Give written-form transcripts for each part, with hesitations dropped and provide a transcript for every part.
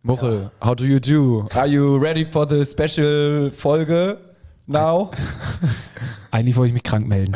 Muchel, how do you do? Are you ready for the special Folge now? Eigentlich wollte ich mich krank melden.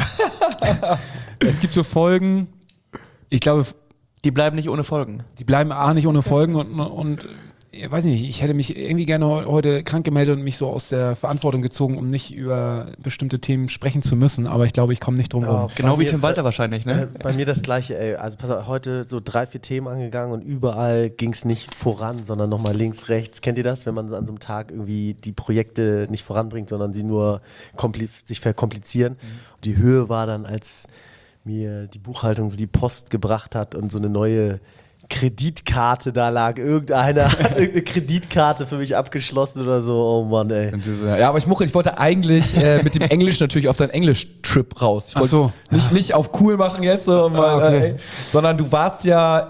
Es gibt so Folgen, ich glaube, die bleiben nicht ohne Folgen. Die bleiben nicht ohne Folgen und ich weiß nicht, ich hätte mich irgendwie gerne heute krank gemeldet und mich so aus der Verantwortung gezogen, um nicht über bestimmte Themen sprechen zu müssen, aber ich glaube, ich komme nicht drum rum. Genau wie Tim Walter wahrscheinlich, ne? Bei mir das Gleiche, ey. Also pass auf, heute so 3-4 Themen angegangen und überall ging es nicht voran, sondern nochmal links, rechts. Kennt ihr das, wenn man so an so einem Tag irgendwie die Projekte nicht voranbringt, sondern sie nur sich verkomplizieren? Und die Höhe war dann, als mir die Buchhaltung so die Post gebracht hat und so eine neue Kreditkarte da lag. Irgendeine hat irgendeine Kreditkarte für mich abgeschlossen oder so. Oh Mann, ey. Ja, aber ich wollte eigentlich mit dem Englisch natürlich auf deinen Englisch-Trip raus. Ich wollte nicht auf cool machen jetzt, sondern du warst ja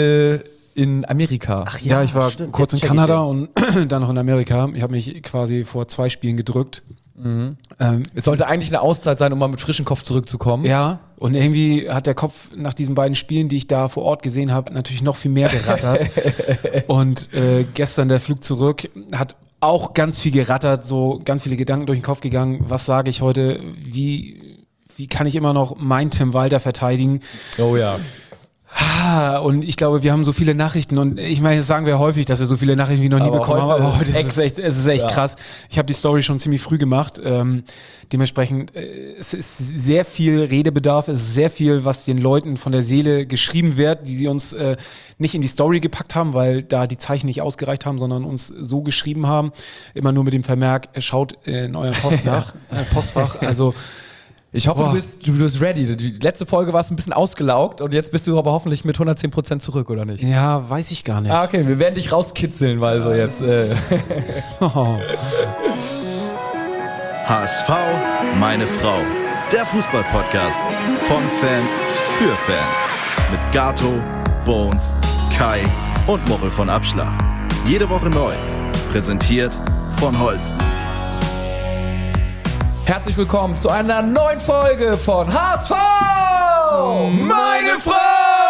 in Amerika. Ach ja, ich war kurz in Kanada und dann noch in Amerika. Ich habe mich quasi vor 2 Spielen gedrückt. Es sollte eigentlich eine Auszeit sein, um mal mit frischem Kopf zurückzukommen. Ja, und irgendwie hat der Kopf nach diesen beiden Spielen, die ich da vor Ort gesehen habe, natürlich noch viel mehr gerattert. Und gestern der Flug zurück hat auch ganz viel gerattert, so ganz viele Gedanken durch den Kopf gegangen. Was sage ich heute? Wie kann ich immer noch meinen Tim Walter verteidigen? Oh ja. Und ich glaube, wir haben so viele Nachrichten und ich meine, das sagen wir häufig, dass wir so viele Nachrichten wie noch nie bekommen haben, aber heute ist es echt krass. Ich habe die Story schon ziemlich früh gemacht. Dementsprechend, es ist sehr viel Redebedarf, es ist sehr viel, was den Leuten von der Seele geschrieben wird, die sie uns nicht in die Story gepackt haben, weil da die Zeichen nicht ausgereicht haben, sondern uns so geschrieben haben. Immer nur mit dem Vermerk, schaut in euren Postfach. Also ich hoffe, du bist ready. Die letzte Folge warst ein bisschen ausgelaugt und jetzt bist du aber hoffentlich mit 110% zurück, oder nicht? Ja, weiß ich gar nicht. Okay, wir werden dich rauskitzeln, weil so jetzt... HSV, meine Frau. Der Fußball-Podcast von Fans für Fans. Mit Gato, Bones, Kai und Muchel von Abschlag. Jede Woche neu. Präsentiert von Holsten. Herzlich willkommen zu einer neuen Folge von HSV, meine Frau!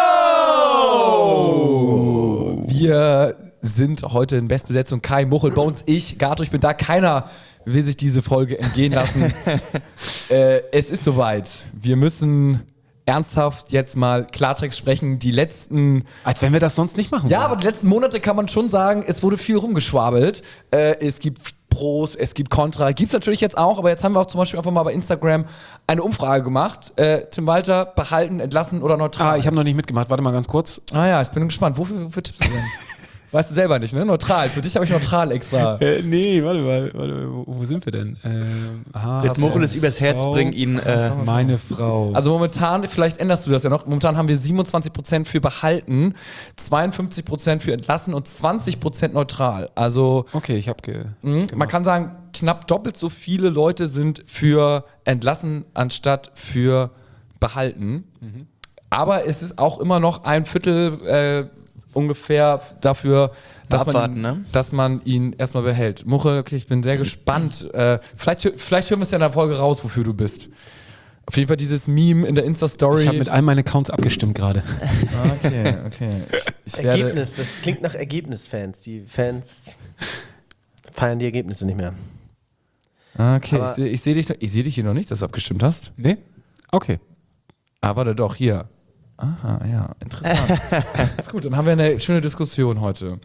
Wir sind heute in Bestbesetzung. Kai, Muchel, Bones, ich, Gato, ich bin da. Keiner will sich diese Folge entgehen lassen. Es ist soweit. Wir müssen ernsthaft jetzt mal Klartext sprechen. Die letzten... Als wenn wir das sonst nicht machen. Ja, aber die letzten Monate kann man schon sagen, es wurde viel rumgeschwabelt. Es gibt Pros, es gibt Kontra. Gibt es natürlich jetzt auch, aber jetzt haben wir auch zum Beispiel einfach mal bei Instagram eine Umfrage gemacht. Tim Walter, behalten, entlassen oder neutral? Ich habe noch nicht mitgemacht. Warte mal ganz kurz. Ja, ich bin gespannt. Wofür tippst du denn? Weißt du selber nicht, ne? Neutral. Für dich habe ich neutral extra. Nee, warte mal. Wo sind wir denn? Jetzt Muchel es übers Herz bringen, ihn... meine Frau. Also momentan, vielleicht änderst du das ja noch, momentan haben wir 27% für behalten, 52% für entlassen und 20% neutral. Also... Okay, ich habe man kann sagen, knapp doppelt so viele Leute sind für entlassen anstatt für behalten. Aber es ist auch immer noch ein Viertel... ungefähr dafür, dass man ihn erstmal behält. Muchel, okay, ich bin sehr gespannt. Vielleicht hören wir es ja in der Folge raus, wofür du bist. Auf jeden Fall dieses Meme in der Insta-Story. Ich habe mit all meinen Accounts abgestimmt gerade. Okay. Ergebnis, das klingt nach Ergebnisfans. Die Fans feiern die Ergebnisse nicht mehr. Okay, ich seh dich hier noch nicht, dass du abgestimmt hast. Nee? Okay. Warte doch, hier. Aha, ja, interessant. Ist gut, dann haben wir eine schöne Diskussion heute.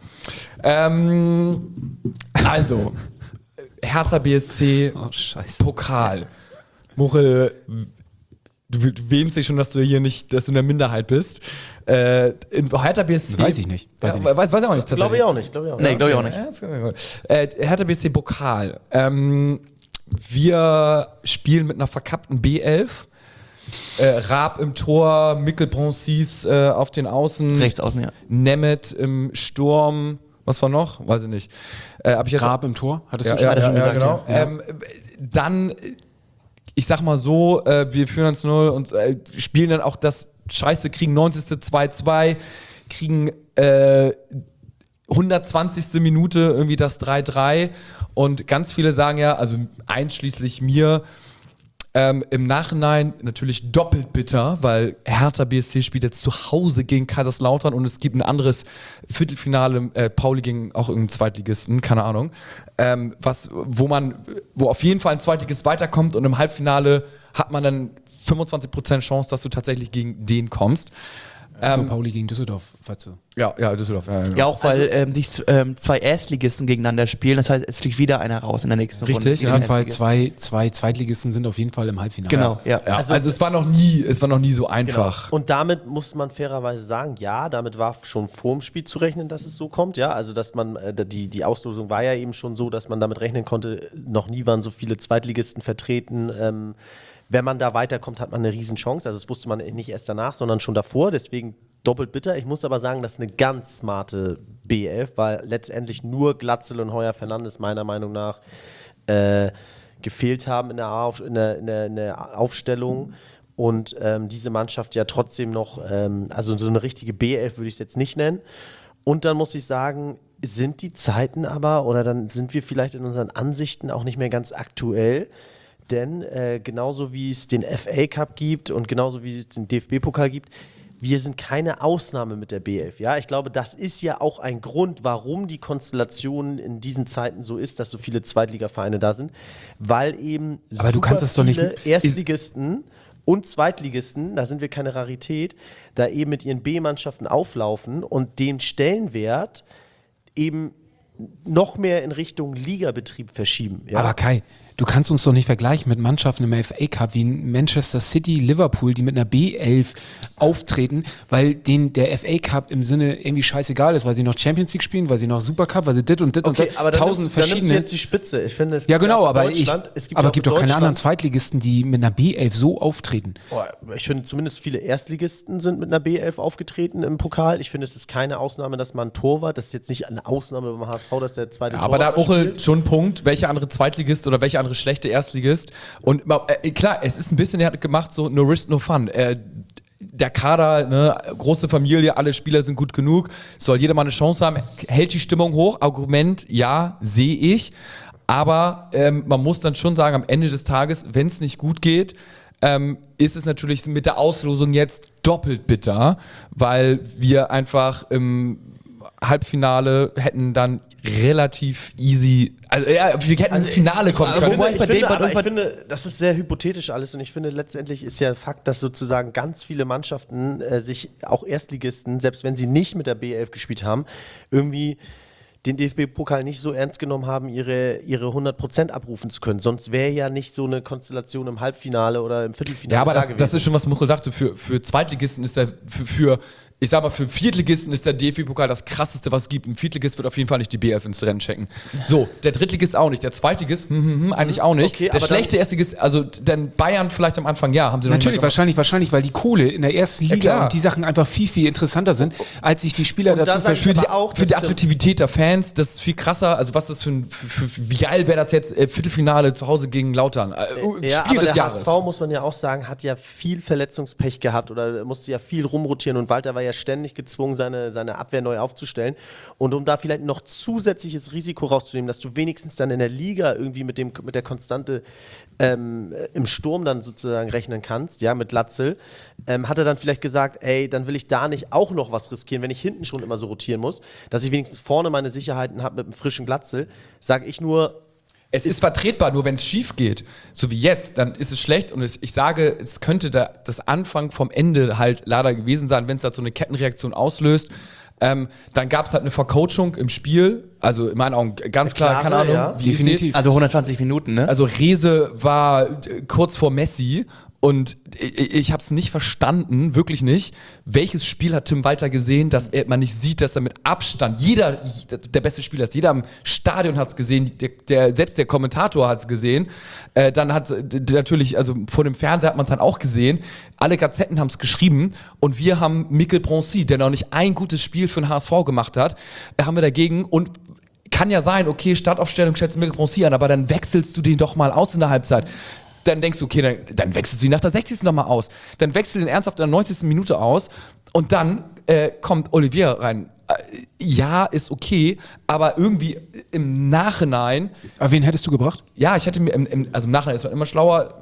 Also, Hertha BSC, Pokal. Muchel, du wähnst dich schon, dass du hier nicht, dass du in der Minderheit bist. In Hertha BSC... Weiß ich nicht. Weiß ich auch nicht. Glaube ich auch nicht. Nee, glaube ich auch nicht. Hertha BSC Pokal. Wir spielen mit einer verkappten B11. Raab im Tor, Mikkel Bronsis auf den Außen. Rechts außen, ja. Nemeth im Sturm. Was war noch? Weiß ich nicht. Raab im Tor? Hattest du schon gesagt? Genau. Ja. Dann, ich sag mal so, wir führen 1-0 und spielen dann auch das Scheiße, kriegen 90. 2-2, kriegen 120. Minute irgendwie das 3-3 und ganz viele sagen ja, also einschließlich mir, Im Nachhinein natürlich doppelt bitter, weil Hertha BSC spielt jetzt zu Hause gegen Kaiserslautern und es gibt ein anderes Viertelfinale, Pauli gegen auch irgendeinen Zweitligisten, keine Ahnung, wo auf jeden Fall ein Zweitligist weiterkommt und im Halbfinale hat man dann 25% Chance, dass du tatsächlich gegen den kommst. Pauli gegen Düsseldorf, falls du. Ja, Düsseldorf. Ja, auch weil zwei Erstligisten gegeneinander spielen. Das heißt, es fliegt wieder einer raus in der nächsten Runde. Richtig, Ja, weil zwei Zweitligisten sind auf jeden Fall im Halbfinale. Genau, ja. Also es war noch nie so einfach. Genau. Und damit muss man fairerweise sagen, ja, damit war schon vor dem Spiel zu rechnen, dass es so kommt. Ja, also dass man, die Auslosung war ja eben schon so, dass man damit rechnen konnte, noch nie waren so viele Zweitligisten vertreten. Wenn man da weiterkommt, hat man eine Riesenchance. Also das wusste man nicht erst danach, sondern schon davor. Deswegen doppelt bitter. Ich muss aber sagen, das ist eine ganz smarte B11, weil letztendlich nur Glatzel und Heuer Fernandes meiner Meinung nach gefehlt haben in der Aufstellung. Und diese Mannschaft ja trotzdem noch, also so eine richtige B11 würde ich es jetzt nicht nennen. Und dann muss ich sagen, sind die Zeiten aber, oder dann sind wir vielleicht in unseren Ansichten auch nicht mehr ganz aktuell. Denn genauso wie es den FA Cup gibt und genauso wie es den DFB-Pokal gibt, wir sind keine Ausnahme mit der B11. Ja? Ich glaube, das ist ja auch ein Grund, warum die Konstellation in diesen Zeiten so ist, dass so viele Zweitligavereine da sind, weil eben aber du kannst das doch nicht Erstligisten und Zweitligisten, da sind wir keine Rarität, da eben mit ihren B-Mannschaften auflaufen und den Stellenwert eben noch mehr in Richtung Ligabetrieb verschieben. Ja? Aber Kai, du kannst uns doch nicht vergleichen mit Mannschaften im FA Cup wie Manchester City, Liverpool, die mit einer B11 auftreten, weil denen der FA Cup im Sinne irgendwie scheißegal ist, weil sie noch Champions League spielen, weil sie noch Supercup, weil sie dit und okay, und aber tausend verschiedene. Dann nimmst du jetzt die Spitze. Ich finde, es ja gibt genau, ja aber gibt doch keine anderen Zweitligisten, die mit einer B11 so auftreten. Ich finde zumindest viele Erstligisten sind mit einer B11 aufgetreten im Pokal. Ich finde, es ist keine Ausnahme, dass man ein Torwart, das ist jetzt nicht eine Ausnahme beim HSV, dass der zweite Torwart aber da hat Ochel spielt. schon einen Punkt, welcher andere Zweitligist oder welcher andere schlechte Erstligist. Und klar, es ist ein bisschen, er hat gemacht, so no risk, no fun. Der Kader, ne, große Familie, alle Spieler sind gut genug, soll jeder mal eine Chance haben, hält die Stimmung hoch. Argument, ja, sehe ich. Aber man muss dann schon sagen, am Ende des Tages, wenn es nicht gut geht, ist es natürlich mit der Auslosung jetzt doppelt bitter, weil wir einfach im Halbfinale hätten dann relativ easy, also ja, wir hätten ins Finale kommen können. Ich finde, das ist sehr hypothetisch alles und ich finde, letztendlich ist ja Fakt, dass sozusagen ganz viele Mannschaften sich, auch Erstligisten, selbst wenn sie nicht mit der B11 gespielt haben, irgendwie den DFB-Pokal nicht so ernst genommen haben, ihre 100% abrufen zu können. Sonst wäre ja nicht so eine Konstellation im Halbfinale oder im Viertelfinale. Ja, aber das ist schon, was Muchel sagte. Für Zweitligisten ist ich sag mal, für Viertligisten ist der DFB-Pokal das krasseste, was es gibt. Ein Viertligist wird auf jeden Fall nicht die B11 ins Rennen checken. So, der Drittligist auch nicht. Der Zweitligist, eigentlich auch nicht. Okay, der schlechte Erstligist, also denn Bayern vielleicht am Anfang, ja, haben sie noch natürlich, nicht mal wahrscheinlich, weil die Kohle in der ersten Liga und die Sachen einfach viel, viel interessanter sind, als sich die Spieler dazu für die Attraktivität der Fans, das ist viel krasser. Also was das wie geil wäre das jetzt, Viertelfinale zu Hause gegen Lautern. Spiel des Jahres. HSV, muss man ja auch sagen, hat ja viel Verletzungspech gehabt oder musste ja viel rumrotieren und Walter war ja ständig gezwungen, seine Abwehr neu aufzustellen. Und um da vielleicht noch zusätzliches Risiko rauszunehmen, dass du wenigstens dann in der Liga irgendwie mit der Konstante im Sturm dann sozusagen rechnen kannst, ja, mit Latzel, hat er dann vielleicht gesagt, ey, dann will ich da nicht auch noch was riskieren, wenn ich hinten schon immer so rotieren muss, dass ich wenigstens vorne meine Sicherheiten habe mit einem frischen Glatzel, sage ich nur, es ist vertretbar, nur wenn es schief geht, so wie jetzt, dann ist es schlecht und ich sage, es könnte das Anfang vom Ende halt leider gewesen sein, wenn es halt so eine Kettenreaktion auslöst. Dann gab es halt eine Vercoachung im Spiel, also in meinen Augen ganz klar, keine Ahnung, ja. wie definitiv. Also 120 Minuten, ne? Also Rehse war kurz vor Messi und ich habe es nicht verstanden, wirklich nicht. Welches Spiel hat Tim Walter gesehen, dass man nicht sieht, dass er mit Abstand, jeder der beste Spieler ist, jeder im Stadion hat es gesehen, selbst der Kommentator hat es gesehen. Dann hat natürlich, also vor dem Fernseher hat man es dann auch gesehen. Alle Gazetten haben es geschrieben und wir haben Mikkel Bronzy, der noch nicht ein gutes Spiel für den HSV gemacht hat, haben wir dagegen und kann ja sein, okay, Startaufstellung schätzt Mikkel Bronzy an, aber dann wechselst du den doch mal aus in der Halbzeit. Dann denkst du, okay, dann wechselst du ihn nach der 60. nochmal aus. Dann wechselst du den ernsthaft in der 90. Minute aus und dann kommt Olivier rein. Ja, ist okay, aber irgendwie im Nachhinein... Aber wen hättest du gebracht? Ja, ich hätte mir, also im Nachhinein ist man immer schlauer,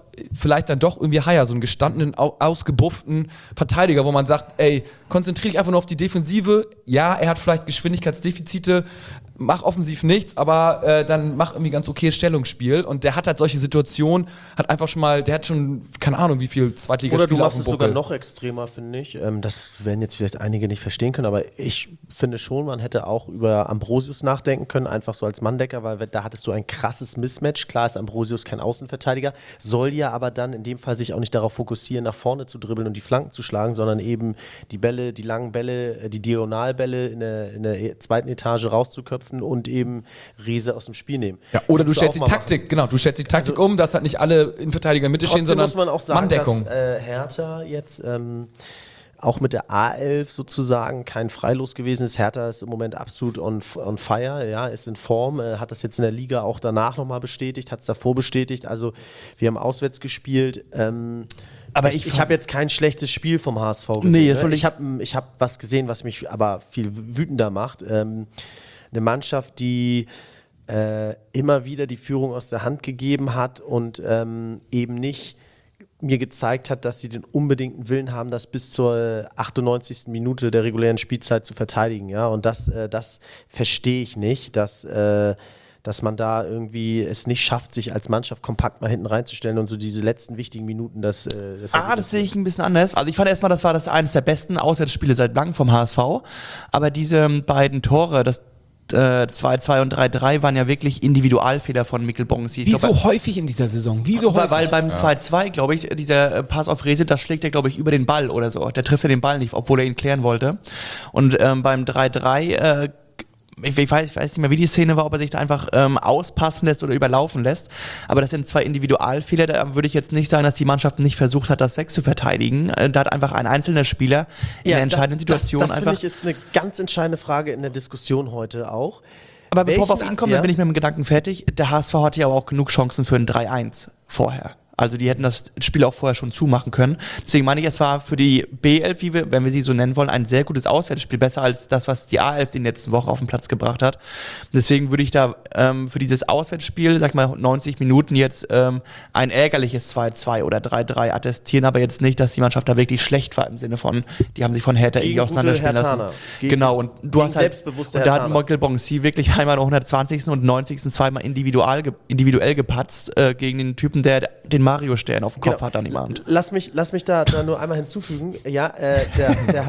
vielleicht dann doch irgendwie Haier, so einen gestandenen, ausgebufften Verteidiger, wo man sagt, ey, konzentriere dich einfach nur auf die Defensive. Ja, er hat vielleicht Geschwindigkeitsdefizite, mach offensiv nichts, aber dann mach irgendwie ganz okayes Stellungsspiel. Und der hat halt solche Situationen, der hat schon, keine Ahnung, wie viel Zweitligaspiele. Oder du machst es sogar noch extremer, finde ich. Das werden jetzt vielleicht einige nicht verstehen können, aber ich finde schon, man hätte auch über Ambrosius nachdenken können, einfach so als Manndecker, weil da hattest du ein krasses Mismatch. Klar ist Ambrosius kein Außenverteidiger, soll ja aber dann in dem Fall sich auch nicht darauf fokussieren, nach vorne zu dribbeln und die Flanken zu schlagen, sondern eben die Bälle, die langen Bälle, die Diagonalbälle in der zweiten Etage rauszuköpfen und eben Riese aus dem Spiel nehmen. Ja, oder du stellst die Taktik, um, dass halt nicht alle Innenverteidiger in Mitte stehen, sondern muss man auch sagen, Manndeckung. dass Hertha jetzt auch mit der A11 sozusagen kein Freilos gewesen ist. Hertha ist im Moment absolut on fire, ja, ist in Form, hat das jetzt in der Liga auch danach nochmal bestätigt, hat es davor bestätigt. Also wir haben auswärts gespielt. Aber ich habe jetzt kein schlechtes Spiel vom HSV gesehen. Nee, ich habe was gesehen, was mich aber viel wütender macht. Eine Mannschaft, die immer wieder die Führung aus der Hand gegeben hat und eben nicht mir gezeigt hat, dass sie den unbedingten Willen haben, das bis zur 98. Minute der regulären Spielzeit zu verteidigen. Ja? Und das verstehe ich nicht, dass man da irgendwie es nicht schafft, sich als Mannschaft kompakt mal hinten reinzustellen und so diese letzten wichtigen Minuten das sehe ich ein bisschen anders. Also ich fand erstmal, das war eines der besten Auswärtsspiele seit langem vom HSV. Aber diese beiden Tore, das 2-2 und 3-3 waren ja wirklich Individualfehler von Mikkel Bonsi. Wie so häufig in dieser Saison? Weil beim 2-2, glaube ich, dieser Pass auf Rese, das schlägt er, glaube ich, über den Ball oder so. Der trifft ja den Ball nicht, obwohl er ihn klären wollte. Und beim 3-3 ich weiß nicht mehr, wie die Szene war, ob er sich da einfach auspassen lässt oder überlaufen lässt. Aber das sind zwei Individualfehler. Da würde ich jetzt nicht sagen, dass die Mannschaft nicht versucht hat, das wegzuverteidigen. Da hat einfach ein einzelner Spieler in der entscheidenden Situation das finde ich ist eine ganz entscheidende Frage in der Diskussion heute auch. Aber bevor wir auf ihn kommen, dann bin ich mit dem Gedanken fertig. Der HSV hatte ja aber auch genug Chancen für ein 3-1 vorher. Also die hätten das Spiel auch vorher schon zumachen können. Deswegen meine ich, es war für die B11, wenn wir sie so nennen wollen, ein sehr gutes Auswärtsspiel. Besser als das, was die A11 in den letzten Wochen auf den Platz gebracht hat. Deswegen würde ich da für dieses Auswärtsspiel, sag mal 90 Minuten jetzt ein ärgerliches 2-2 oder 3-3 attestieren, aber jetzt nicht, dass die Mannschaft da wirklich schlecht war im Sinne von, die haben sich von Hertha irgendwie auseinanderspielen lassen. Genau, und du hast halt, und da hat Mikkel Bonsi wirklich einmal in der 120. und 90. zweimal individuell gepatzt gegen den Typen, der den Mario Stern auf dem Kopf hat an ihm Abend. Lass mich da nur einmal hinzufügen. Ja, der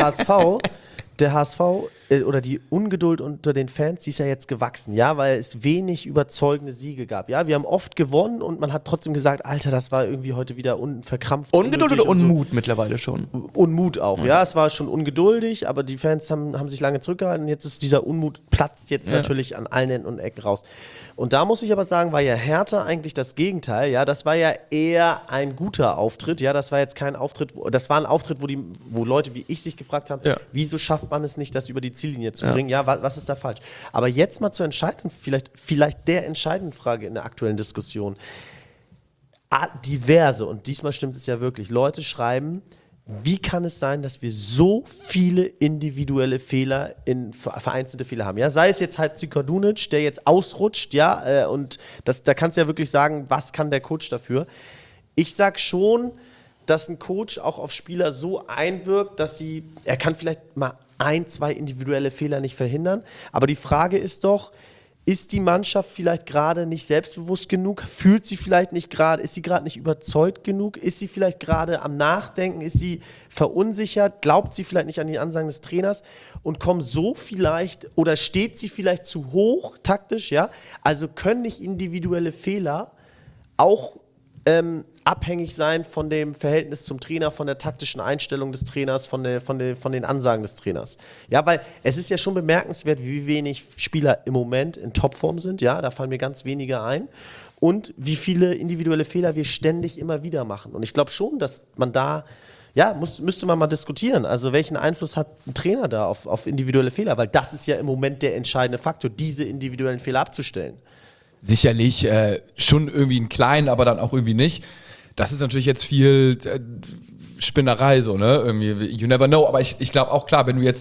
HSV oder die Ungeduld unter den Fans, die ist ja jetzt gewachsen, ja, weil es wenig überzeugende Siege gab. Ja, wir haben oft gewonnen und man hat trotzdem gesagt, Alter, das war irgendwie heute wieder verkrampft. Ungeduld oder Unmut so. Mittlerweile schon? Unmut auch, ja, es war schon ungeduldig, aber die Fans haben sich lange zurückgehalten und jetzt ist dieser Unmut platzt jetzt natürlich an allen Enden und Ecken raus. Und da muss ich aber sagen, war ja Hertha eigentlich das Gegenteil, ja, das war ja eher ein guter Auftritt, ja, das war jetzt kein Auftritt, das war ein Auftritt, wo Leute wie ich sich gefragt haben, wieso schafft man es nicht, das über die Ziellinie zu bringen, ja, was ist da falsch? Aber jetzt mal zur entscheidenden, vielleicht der entscheidenden Frage in der aktuellen Diskussion. Diverse, und diesmal stimmt es ja wirklich, Leute schreiben, wie kann es sein, dass wir so viele individuelle Fehler, vereinzelte Fehler haben? Ja, sei es jetzt halt Zikardunic, der jetzt ausrutscht, ja, und da kannst du ja wirklich sagen, was kann der Coach dafür? Ich sag schon, dass ein Coach auch auf Spieler so einwirkt, dass er kann vielleicht mal 1-2 individuelle Fehler nicht verhindern, aber die Frage ist doch, ist die Mannschaft vielleicht gerade nicht selbstbewusst genug? Fühlt sie vielleicht nicht gerade, ist sie gerade nicht überzeugt genug? Ist sie vielleicht gerade am Nachdenken? Ist sie verunsichert? Glaubt sie vielleicht nicht an die Ansagen des Trainers? Und kommt so vielleicht, oder steht sie vielleicht zu hoch taktisch? Ja? Also können nicht individuelle Fehler auch abhängig sein von dem Verhältnis zum Trainer, von der taktischen Einstellung des Trainers, von den Ansagen des Trainers. Ja, weil es ist ja schon bemerkenswert, wie wenig Spieler im Moment in Topform sind. Ja, da fallen mir ganz wenige ein. Und wie viele individuelle Fehler wir ständig immer wieder machen. Und ich glaube schon, dass man da, ja, müsste man mal diskutieren. Also welchen Einfluss hat ein Trainer da auf individuelle Fehler? Weil das ist ja im Moment der entscheidende Faktor, diese individuellen Fehler abzustellen. Sicherlich schon irgendwie einen kleinen, aber dann auch irgendwie nicht. Das ist natürlich jetzt viel Spinnerei, so, ne? Irgendwie, you never know. Aber ich glaube auch, klar, wenn du jetzt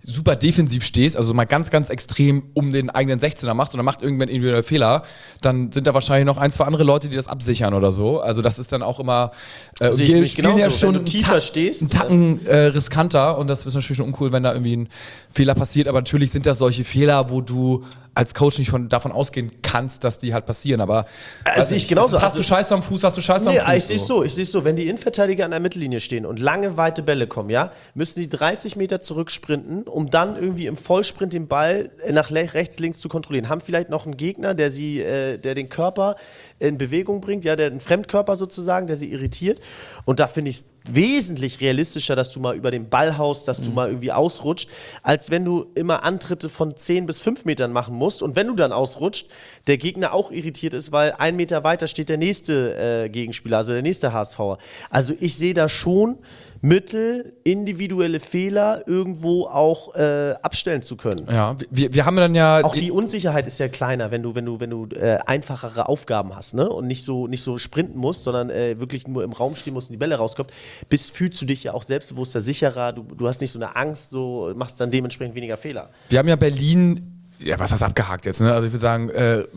super defensiv stehst, also mal ganz, ganz extrem um den eigenen 16er machst und dann macht irgendwann individuell Fehler, dann sind da wahrscheinlich noch 1, 2 andere Leute, die das absichern oder so. Also das ist dann auch immer wir spielen ja schon wenn du tiefer stehst, einen Tacken riskanter und das ist natürlich schon uncool, wenn da irgendwie ein Fehler passiert, aber natürlich sind das solche Fehler, wo du als Coach nicht davon ausgehen kannst, dass die halt passieren, aber sehe ich genauso. Hast du Scheiße am Fuß, hast du Scheiße am Fuß. Ich sehe so, wenn die Innenverteidiger an der Mittellinie stehen und lange, weite Bälle kommen, ja, müssen die 30 Meter zurücksprinten, um dann irgendwie im Vollsprint den Ball nach rechts, links zu kontrollieren. Haben vielleicht noch einen Gegner, der den Körper in Bewegung bringt, ja, der einen Fremdkörper sozusagen, der sie irritiert. Und da finde ich es wesentlich realistischer, dass du mal über den Ball haust, dass du mal irgendwie ausrutscht, als wenn du immer Antritte von 10 bis 5 Metern machen musst. Und wenn du dann ausrutscht, der Gegner auch irritiert ist, weil 1 Meter weiter steht der nächste Gegenspieler, also der nächste HSVer. Also ich sehe da schon Mittel, individuelle Fehler irgendwo auch abstellen zu können. Ja, wir haben dann ja... Auch die Unsicherheit ist ja kleiner, wenn du einfachere Aufgaben hast, ne? Und nicht so sprinten musst, sondern wirklich nur im Raum stehen musst und die Bälle rauskommt. Fühlst du dich ja auch selbstbewusster, sicherer, du hast nicht so eine Angst, so machst dann dementsprechend weniger Fehler. Wir haben ja Berlin, ja, was heißt abgehakt jetzt, ne? Also ich würde sagen,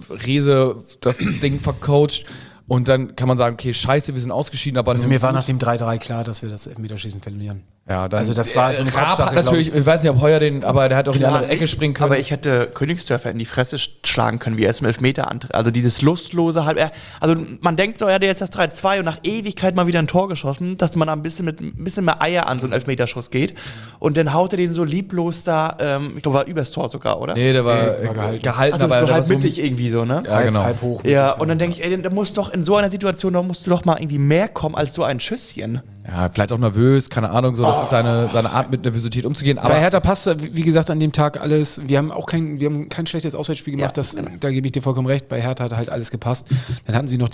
Rehse das Ding vercoacht. Und dann kann man sagen, okay, scheiße, wir sind ausgeschieden, aber... Also mir war nach dem 3-3 klar, dass wir das Elfmeterschießen verlieren. Ja, dann, also das war so eine Kopfsache, natürlich, ich weiß nicht, ob Heuer aber der hat auch in die andere Ecke springen können. Aber ich hätte Königsdörfer in die Fresse schlagen können, wie er es im Elfmeter antritt. Also dieses lustlose also man denkt so, er hat jetzt das 3-2 und nach Ewigkeit mal wieder ein Tor geschossen, dass man da ein bisschen mehr Eier an so einen Elfmeterschuss geht. Und dann haut er den so lieblos da, ich glaube, war übers Tor sogar, oder? Nee, der war gehalten. Also aber so halb mittig irgendwie so, ne? Ja, genau. Halb hoch. Ja, und dann denke ich, da muss doch in so einer Situation, da musst du doch mal irgendwie mehr kommen als so ein Schüsschen. Ja, vielleicht auch nervös, keine Ahnung, so, das ist seine Art mit Nervosität umzugehen. Aber bei Hertha passt, wie gesagt, an dem Tag alles. Wir haben kein schlechtes Auswärtsspiel gemacht, da gebe ich dir vollkommen recht. Bei Hertha hat halt alles gepasst. Dann hatten sie noch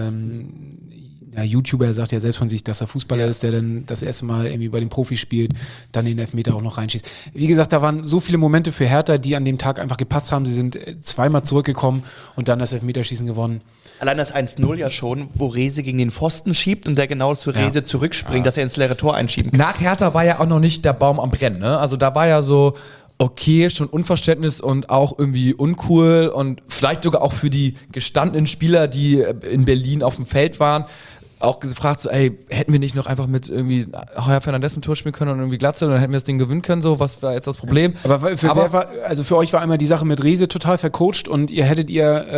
diesen YouTuber, er sagt ja selbst von sich, dass er Fußballer ist, der dann das erste Mal irgendwie bei den Profis spielt, dann den Elfmeter auch noch reinschießt. Wie gesagt, da waren so viele Momente für Hertha, die an dem Tag einfach gepasst haben. Sie sind zweimal zurückgekommen und dann das Elfmeterschießen gewonnen. Allein das 1-0 ja schon, wo Rehse gegen den Pfosten schiebt und der genau zu Rehse zurückspringt, dass er ins leere Tor einschieben kann. Nach Hertha war ja auch noch nicht der Baum am Brennen, ne? Also da war ja so, okay, schon Unverständnis und auch irgendwie uncool und vielleicht sogar auch für die gestandenen Spieler, die in Berlin auf dem Feld waren, auch gefragt, so, ey, hätten wir nicht noch einfach mit irgendwie Heuer Fernandes im Tor spielen können und irgendwie Glatzel und dann hätten wir das Ding gewinnen können, so, was war jetzt das Problem? Aber für euch war einmal die Sache mit Rehse total vercoacht und ihr hättet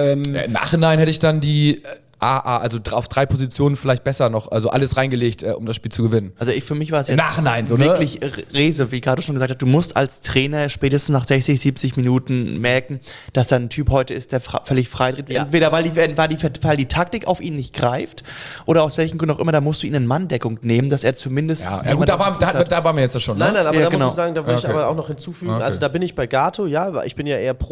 im Nachhinein hätte ich dann die also auf 3 Positionen vielleicht besser noch, also alles reingelegt, um das Spiel zu gewinnen. Also für mich war es jetzt Nachhinein so, wirklich Rehse, wie gerade schon gesagt hat, du musst als Trainer spätestens nach 60, 70 Minuten merken, dass da ein Typ heute ist, der völlig frei dreht. Ja. Entweder weil die Taktik auf ihn nicht greift oder aus welchen Gründen auch immer, da musst du ihn in Manndeckung nehmen, dass er zumindest... Ja gut, da waren wir jetzt ja schon, ne? Nein, aber da muss ich sagen, da will ich aber auch noch hinzufügen, also da bin ich bei Gato, ja, ich bin ja eher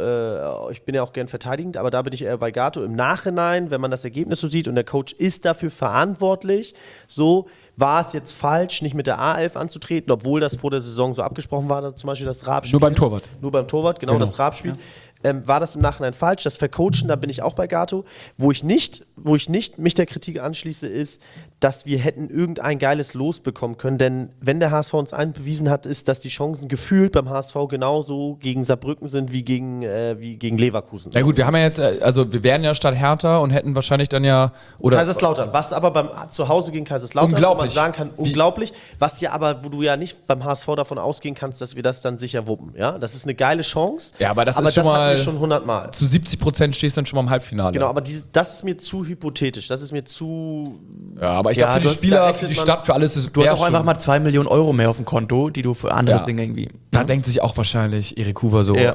ich bin ja auch gern verteidigend, aber da bin ich eher bei Gato. Im Nachhinein, wenn man das Ergebnis so sieht und der Coach ist dafür verantwortlich, so war es jetzt falsch, nicht mit der A11 anzutreten, obwohl das vor der Saison so abgesprochen war, zum Beispiel das Raab-Spiel. Nur beim Torwart, genau. Das Raab-Spiel. Ja. War das im Nachhinein falsch? Das Vercoachen, da bin ich auch bei Gato. Wo ich nicht mich der Kritik anschließe, ist, dass wir hätten irgendein geiles Los bekommen können. Denn wenn der HSV uns einen bewiesen hat, ist, dass die Chancen gefühlt beim HSV genauso gegen Saarbrücken sind wie gegen Leverkusen. Na gut, wir haben ja jetzt, also wir wären ja statt Hertha und hätten wahrscheinlich dann ja... Oder Kaiserslautern, was aber zu Hause gegen Kaiserslautern, unglaublich. Wo man sagen kann, unglaublich, was ja aber, wo du ja nicht beim HSV davon ausgehen kannst, dass wir das dann sicher wuppen. Ja? Das ist eine geile Chance. Ja, aber das ist schon mal... schon 100 Mal. Zu 70% stehst du dann schon mal im Halbfinale. Genau, aber das ist mir zu hypothetisch. Das ist mir zu... Ja, aber ich glaube, für die Spieler, für die Stadt, für alles ist... Du hast auch einfach mal 2 Millionen Euro mehr auf dem Konto, die du für andere Dinge irgendwie... Da denkt sich auch wahrscheinlich Erik Hoover so,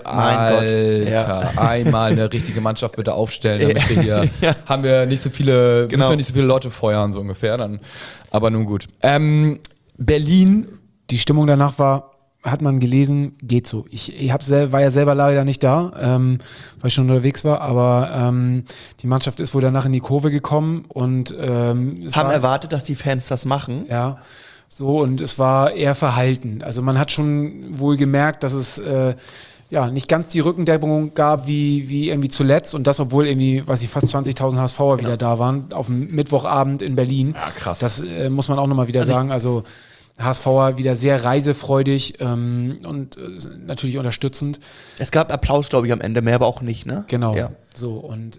Alter, einmal eine richtige Mannschaft bitte aufstellen, damit wir hier haben wir nicht so viele, müssen wir nicht so viele Leute feuern, so ungefähr. Dann. Aber nun gut. Berlin. Die Stimmung danach hat man gelesen, geht so. Ich war ja selber leider nicht da, weil ich schon unterwegs war, aber die Mannschaft ist wohl danach in die Kurve gekommen und haben erwartet, dass die Fans was machen. Ja, so, und es war eher verhalten. Also man hat schon wohl gemerkt, dass es nicht ganz die Rückendeckung gab wie irgendwie zuletzt und das, obwohl irgendwie, fast 20.000 HSVer wieder da waren, auf dem Mittwochabend in Berlin. Ja, krass. Das muss man auch nochmal wieder sagen, also HSVer wieder sehr reisefreudig und natürlich unterstützend. Es gab Applaus, glaube ich, am Ende, mehr aber auch nicht, ne? Genau. Ja. So, und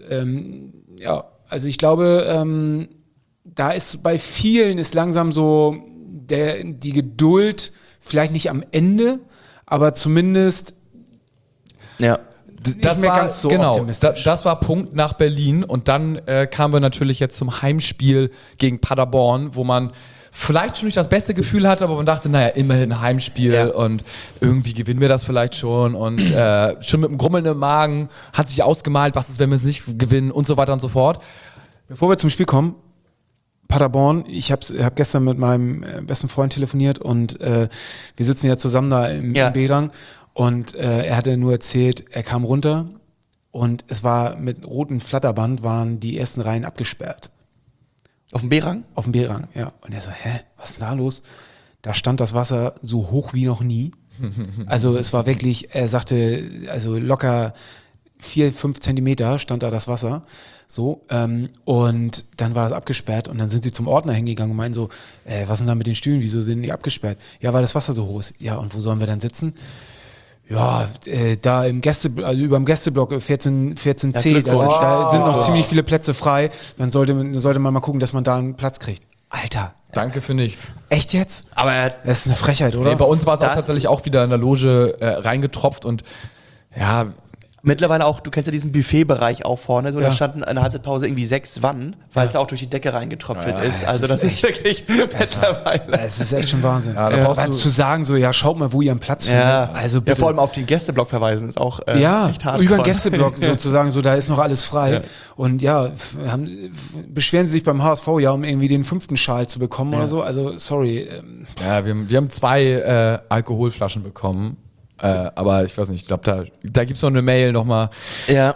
also ich glaube, da ist bei vielen ist langsam so die Geduld vielleicht nicht am Ende, aber zumindest Ja. Das mehr war ganz so genau, optimistisch. das war Punkt nach Berlin und dann kamen wir natürlich jetzt zum Heimspiel gegen Paderborn, wo man vielleicht schon nicht das beste Gefühl hatte, aber man dachte, naja, immerhin ein Heimspiel und irgendwie gewinnen wir das vielleicht schon und schon mit einem Grummeln im Magen hat sich ausgemalt, was ist, wenn wir es nicht gewinnen und so weiter und so fort. Bevor wir zum Spiel kommen, Paderborn, ich hab gestern mit meinem besten Freund telefoniert und wir sitzen ja zusammen da im B-Rang und er hatte nur erzählt, er kam runter und es war mit rotem Flatterband waren die ersten Reihen abgesperrt. Auf dem B-Rang? Auf dem B-Rang, ja. Und er so, was ist denn da los? Da stand das Wasser so hoch wie noch nie. Also es war wirklich, er sagte, also locker 4-5 Zentimeter stand da das Wasser. So, und dann war das abgesperrt und dann sind sie zum Ordner hingegangen und meinen so, was ist denn da mit den Stühlen, wieso sind die abgesperrt? Ja, weil das Wasser so hoch ist. Ja, und wo sollen wir dann sitzen? Ja, da im über dem Gästeblock 14C, da sind noch ziemlich viele Plätze frei. Dann sollte man mal gucken, dass man da einen Platz kriegt. Alter. Danke für nichts. Echt jetzt? Aber Das ist eine Frechheit, oder? Nee, bei uns war es auch tatsächlich auch wieder in der Loge reingetropft und ja, mittlerweile auch, du kennst ja diesen Buffetbereich auch vorne, so da standen in der Halbzeitpause irgendwie 6 Wannen, weil es auch durch die Decke reingetropft ist. Also das ist wirklich mittlerweile. Es ist echt schon Wahnsinn. Ja, da brauchst du zu sagen so, ja, schaut mal, wo ihr einen Platz findet. Also bitte. Ja, vor allem auf den Gästeblock verweisen ist auch echt hart. Über den Gästeblock sozusagen, so da ist noch alles frei. Ja. Und beschweren sie sich beim HSV ja, um irgendwie den 5. Schal zu bekommen oder so. Also sorry. Ja, wir haben 2 Alkoholflaschen bekommen. Aber ich weiß nicht, ich glaube, da gibt es noch eine Mail nochmal. Ja.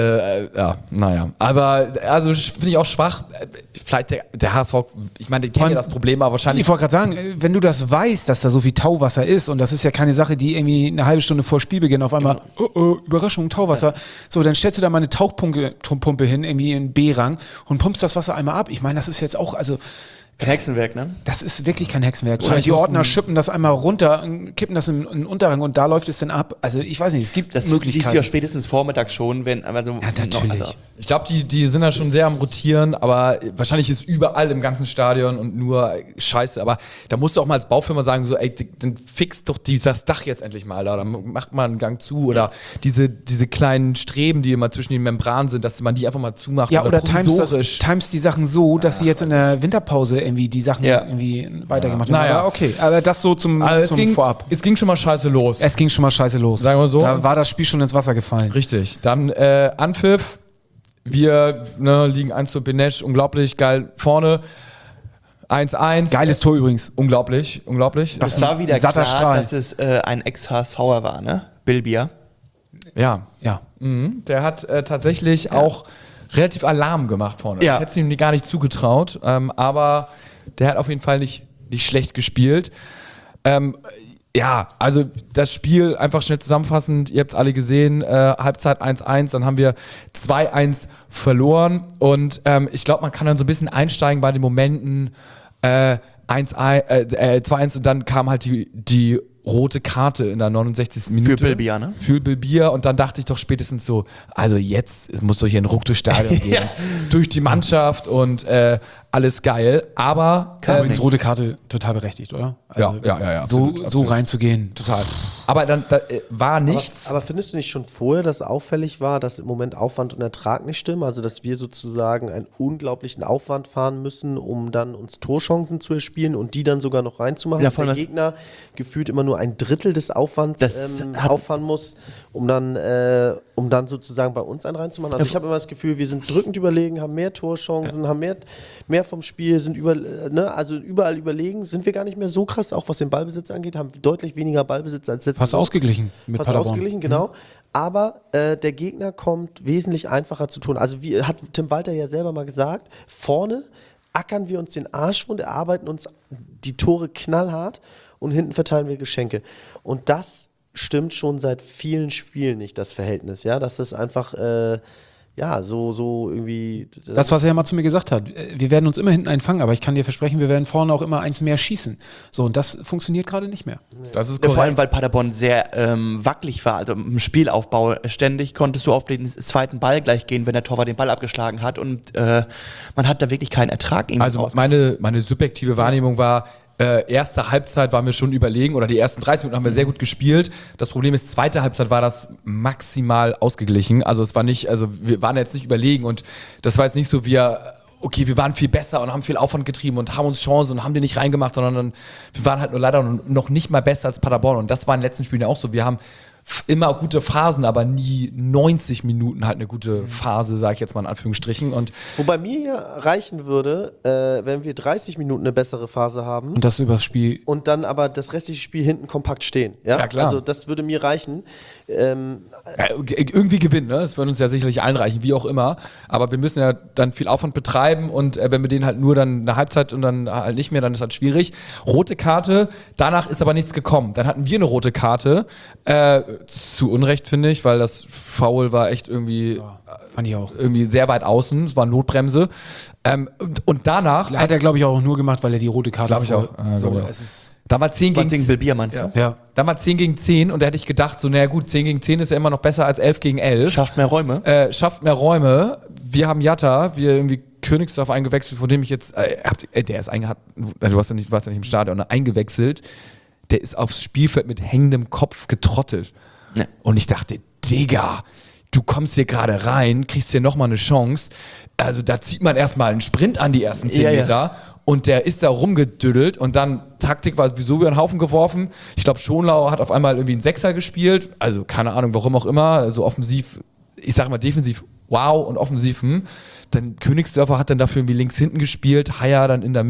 Naja. Aber also finde ich auch schwach. Vielleicht der HSV, ich meine, die kennen ja das Problem, aber wahrscheinlich. Ich wollte gerade sagen, wenn du das weißt, dass da so viel Tauwasser ist und das ist ja keine Sache, die irgendwie eine halbe Stunde vor Spielbeginn auf einmal, Überraschung, Tauwasser. Ja. So, dann stellst du da mal eine Tauchpumpe hin, irgendwie in B-Rang und pumpst das Wasser einmal ab. Ich meine, das ist jetzt auch, also Kein Hexenwerk, ne? Das ist wirklich kein Hexenwerk. Oder die Ordner schippen das einmal runter, kippen das in den Unterrang und da läuft es dann ab. Also ich weiß nicht, es gibt Möglichkeiten. Das siehst du ja spätestens vormittags schon, wenn also ja, natürlich. Ich glaube, die sind da schon sehr am Rotieren, aber wahrscheinlich ist überall im ganzen Stadion und nur Scheiße. Aber da musst du auch mal als Baufirma sagen, so, ey, dann fix doch dieses Dach jetzt endlich mal, oder macht mal einen Gang zu. Oder diese kleinen Streben, die immer zwischen den Membranen sind, dass man die einfach mal zumacht. Ja, oder times die Sachen so, dass sie jetzt in der Winterpause irgendwie die Sachen irgendwie weitergemacht haben. Naja. Aber okay, aber das so zum Vorab. Es ging schon mal scheiße los. Es ging schon mal scheiße los. Sagen wir so. Da war das Spiel schon ins Wasser gefallen. Richtig. Dann Anpfiff. Wir liegen 1 zu Benesch, unglaublich geil vorne. 1-1. Geiles Tor übrigens. Unglaublich. Das war wieder satter klar, Strahl. dass es ein Ex-HSVer war, ne? Bilbia. Ja. Mhm. Der hat tatsächlich auch relativ Alarm gemacht vorne. Ja. Ich hätte es ihm gar nicht zugetraut, aber der hat auf jeden Fall nicht schlecht gespielt. Ja, also das Spiel einfach schnell zusammenfassend, ihr habt es alle gesehen, Halbzeit 1-1, dann haben wir 2-1 verloren und ich glaube, man kann dann so ein bisschen einsteigen bei den Momenten 2-1 und dann kam halt die rote Karte in der 69. Minute. Für Bilbia, ne? Für Bilbia und dann dachte ich doch spätestens so, also jetzt, es muss doch hier ein Ruck durchs Stadion gehen, durch die Mannschaft und alles geil, aber Übrigens rote Karte total berechtigt, oder? Also ja, so absolut. reinzugehen. Total. Aber dann war nichts. Aber findest du nicht schon vorher, dass auffällig war, dass im Moment Aufwand und Ertrag nicht stimmen? Also, dass wir sozusagen einen unglaublichen Aufwand fahren müssen, um dann uns Torchancen zu erspielen und die dann sogar noch reinzumachen? Ja, und der Gegner gefühlt immer nur ein Drittel des Aufwands auffahren muss, um dann sozusagen bei uns einen reinzumachen. Also, ich habe immer das Gefühl, wir sind drückend überlegen, haben mehr Torchancen, haben mehr vom Spiel, sind überall überlegen, sind wir gar nicht mehr so krass, auch was den Ballbesitz angeht, haben deutlich weniger Ballbesitz als letztes Fast ausgeglichen mit Fast Paderborn. ausgeglichen, genau. Aber der Gegner kommt wesentlich einfacher zu tun. Also wie hat Tim Walter ja selber mal gesagt, vorne ackern wir uns den Arsch und erarbeiten uns die Tore knallhart und hinten verteilen wir Geschenke. Und das stimmt schon seit vielen Spielen nicht, das Verhältnis. Ja, dass das einfach ja, so irgendwie. Das, was er mal zu mir gesagt hat, wir werden uns immer hinten einfangen, aber ich kann dir versprechen, wir werden vorne auch immer eins mehr schießen. So, und das funktioniert gerade nicht mehr. Das ist Vor allem, weil Paderborn sehr wackelig war, also im Spielaufbau ständig konntest du auf den zweiten Ball gleich gehen, wenn der Torwart den Ball abgeschlagen hat und man hat da wirklich keinen Ertrag. Also meine subjektive Wahrnehmung war, erste Halbzeit waren wir schon überlegen oder die ersten 30 Minuten haben wir sehr gut gespielt. Das Problem ist, zweite Halbzeit war das maximal ausgeglichen. Also es war nicht, also wir waren jetzt nicht überlegen und das war jetzt nicht so, wir waren viel besser und haben viel Aufwand getrieben und haben uns Chancen und haben die nicht reingemacht, sondern wir waren halt nur leider noch nicht mal besser als Paderborn und das war in den letzten Spielen ja auch so. Wir haben immer gute Phasen, aber nie 90 Minuten halt eine gute Phase, sage ich jetzt mal in Anführungsstrichen. Und wobei mir ja reichen würde, wenn wir 30 Minuten eine bessere Phase haben. Und das übers Spiel. Und dann aber das restliche Spiel hinten kompakt stehen. Ja, klar. Also das würde mir reichen. Irgendwie gewinnen, ne? Das würde uns ja sicherlich allen reichen, wie auch immer. Aber wir müssen ja dann viel Aufwand betreiben und wenn wir den halt nur dann eine Halbzeit und dann halt nicht mehr, dann ist halt schwierig. Rote Karte, danach ist aber nichts gekommen. Dann hatten wir eine rote Karte, zu Unrecht, finde ich, weil das Foul war echt irgendwie, fand ich auch. Irgendwie sehr weit außen. Es war Notbremse. Und danach Hat er, glaube ich, auch nur gemacht, weil er die rote Karte Glaube ich auch. So, glaub ich auch. es ist da war 10 gegen Bilbier, meinst du? ja. Da war 10 gegen 10 und da hätte ich gedacht, so, naja gut, 10 gegen 10 ist ja immer noch besser als 11 gegen 11. Schafft mehr Räume. Schafft mehr Räume. Wir haben Jatta, wir irgendwie Königsdorf eingewechselt, von dem ich jetzt, der ist du warst ja nicht im Stadion, eingewechselt. Der ist aufs Spielfeld mit hängendem Kopf getrottet. Ja. Und ich dachte, Digga, du kommst hier gerade rein, kriegst hier nochmal eine Chance. Also da zieht man erstmal einen Sprint an die ersten 10 Meter. Ja. Und der ist da rumgedüdelt und dann Taktik war sowieso über den Haufen geworfen. Ich glaube, Schonlau hat auf einmal irgendwie einen Sechser gespielt. Also keine Ahnung, warum auch immer. So offensiv, ich sag mal defensiv wow und offensiv Dann Königsdörfer hat dann dafür irgendwie links hinten gespielt, Haier dann in der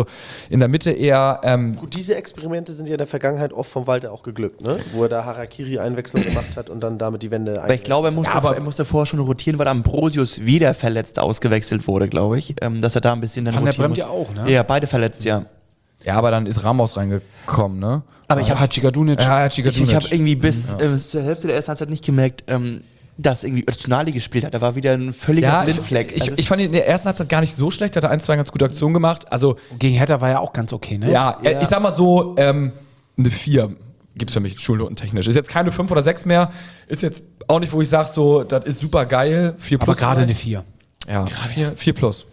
Mitte eher. Gut, diese Experimente sind ja in der Vergangenheit oft vom Walter auch geglückt, ne? Wo er da Harakiri-Einwechslung gemacht hat und dann damit die Wende Aber ich glaube, er musste vorher schon rotieren, weil Ambrosius wieder verletzt ausgewechselt wurde, glaube ich. Dass er da ein bisschen dann Van der rotieren Bremt muss. ja auch, ne? Ja, beide verletzt, ja. Ja, aber dann ist Ramos reingekommen, ne? Aber ich habe Hadzikadunic. ich habe irgendwie bis zur Hälfte der ersten Halbzeit nicht gemerkt, dass irgendwie Öztunali gespielt hat. Da war wieder ein völliger Blindfleck. Ich fand ihn in der ersten Halbzeit gar nicht so schlecht, hat er 1, 2 ganz gute Aktionen gemacht. Also gegen Hertha war ja auch ganz okay, ne? Ja, ich sag mal so, eine 4 gibt's für mich schulnotentechnisch. Ist jetzt keine 5 oder 6 mehr, ist jetzt auch nicht, wo ich sage, so, das ist super geil. 4 plus. Aber gerade eine 4. Ja, 4 plus.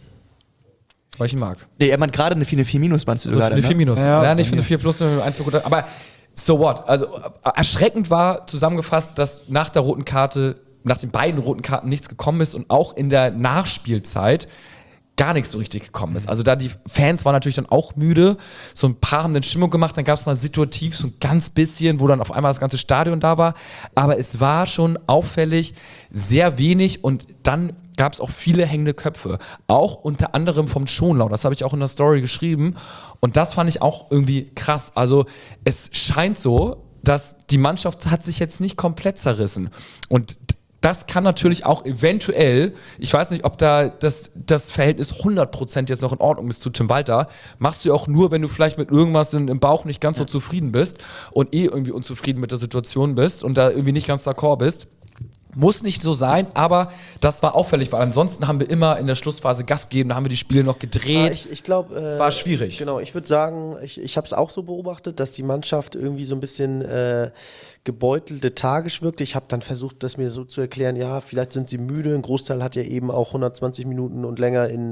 Weil ich ihn mag. Nee, er meint gerade eine 4 minus, meinst du sogar? Eine 4 minus. Ja, ich finde 4 plus eine 1, 2 gut. Aber so what? Also erschreckend war zusammengefasst, dass nach der roten Karte, nach den beiden roten Karten nichts gekommen ist und auch in der Nachspielzeit gar nichts so richtig gekommen ist. Also da die Fans waren natürlich dann auch müde, so ein paar haben dann Stimmung gemacht, dann gab es mal situativ so ein ganz bisschen, wo dann auf einmal das ganze Stadion da war, aber es war schon auffällig sehr wenig und dann gab es auch viele hängende Köpfe, auch unter anderem vom Schonlau, das habe ich auch in der Story geschrieben und das fand ich auch irgendwie krass, also es scheint so, dass die Mannschaft hat sich jetzt nicht komplett zerrissen und das kann natürlich auch eventuell, ich weiß nicht, ob da das Verhältnis 100% jetzt noch in Ordnung ist zu Tim Walter, machst du auch nur, wenn du vielleicht mit irgendwas im Bauch nicht ganz so zufrieden bist und irgendwie unzufrieden mit der Situation bist und da irgendwie nicht ganz d'accord bist. Muss nicht so sein, aber das war auffällig, weil ansonsten haben wir immer in der Schlussphase Gas gegeben, da haben wir die Spiele noch gedreht. Ich glaube, es war schwierig. Genau, ich würde sagen, ich habe es auch so beobachtet, dass die Mannschaft irgendwie so ein bisschen gebeutelt, lethargisch wirkte. Ich habe dann versucht, das mir so zu erklären, ja, vielleicht sind sie müde. Ein Großteil hat ja eben auch 120 Minuten und länger in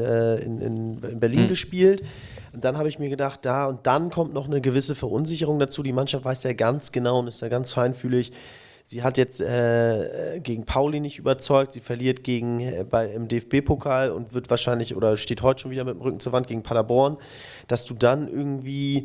Berlin gespielt. Und dann habe ich mir gedacht, und dann kommt noch eine gewisse Verunsicherung dazu. Die Mannschaft weiß ja ganz genau und ist ja ganz feinfühlig. Sie hat jetzt gegen Pauli nicht überzeugt, sie verliert im DFB-Pokal und wird wahrscheinlich oder steht heute schon wieder mit dem Rücken zur Wand gegen Paderborn, dass du dann irgendwie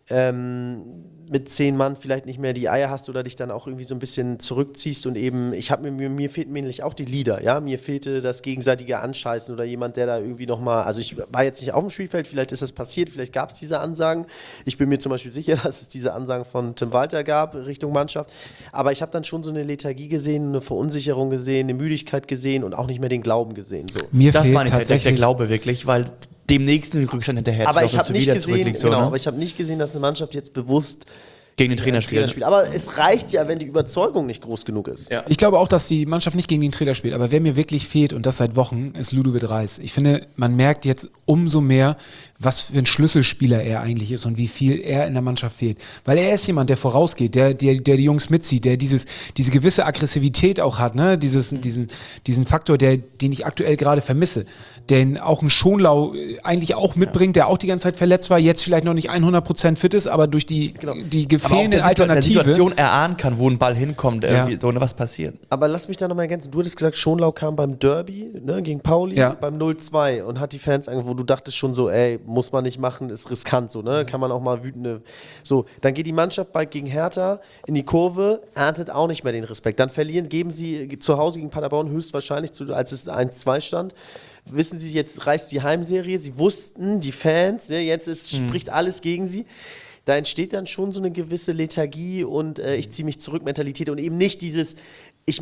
mit 10 Mann vielleicht nicht mehr die Eier hast oder dich dann auch irgendwie so ein bisschen zurückziehst und eben, mir fehlten nämlich auch die Leader, ja, mir fehlte das gegenseitige Anscheißen oder jemand, der da irgendwie nochmal, also ich war jetzt nicht auf dem Spielfeld, vielleicht ist das passiert, vielleicht gab es diese Ansagen, ich bin mir zum Beispiel sicher, dass es diese Ansagen von Tim Walter gab Richtung Mannschaft, aber ich habe dann schon so eine Lethargie gesehen, eine Verunsicherung gesehen, eine Müdigkeit gesehen und auch nicht mehr den Glauben gesehen. So. Mir das fehlt war nicht tatsächlich der Glaube wirklich, weil dem nächsten Rückstand hinterher aber ich habe nicht gesehen, so, ne? ich habe nicht gesehen, dass eine Mannschaft jetzt bewusst gegen den Trainer spielen. Aber es reicht ja, wenn die Überzeugung nicht groß genug ist. Ja. Ich glaube auch, dass die Mannschaft nicht gegen den Trainer spielt. Aber wer mir wirklich fehlt, und das seit Wochen, ist Ludovic Reis. Ich finde, man merkt jetzt umso mehr, was für ein Schlüsselspieler er eigentlich ist und wie viel er in der Mannschaft fehlt. Weil er ist jemand, der vorausgeht, der die Jungs mitzieht, der diese gewisse Aggressivität auch hat, ne? Diesen Faktor, den ich aktuell gerade vermisse. Den auch ein Schonlau eigentlich auch mitbringt, der auch die ganze Zeit verletzt war, jetzt vielleicht noch nicht 100% fit ist, aber durch die fehlende Alternative. Der Situation erahnen kann, wo ein Ball hinkommt, so was passiert. Aber lass mich da nochmal ergänzen. Du hattest gesagt, Schonlau kam beim Derby, ne, gegen Pauli, beim 0-2 und hat die Fans wo du dachtest schon so, ey, muss man nicht machen, ist riskant, so, ne, kann man auch mal wütende, so, dann geht die Mannschaft bald gegen Hertha in die Kurve, erntet auch nicht mehr den Respekt. Dann geben sie zu Hause gegen Paderborn höchstwahrscheinlich, als es 1-2 stand, wissen sie, jetzt reißt die Heimserie, sie wussten, die Fans, jetzt spricht alles gegen sie. Da entsteht dann schon so eine gewisse Lethargie und ich ziehe mich zurück Mentalität und eben nicht dieses ich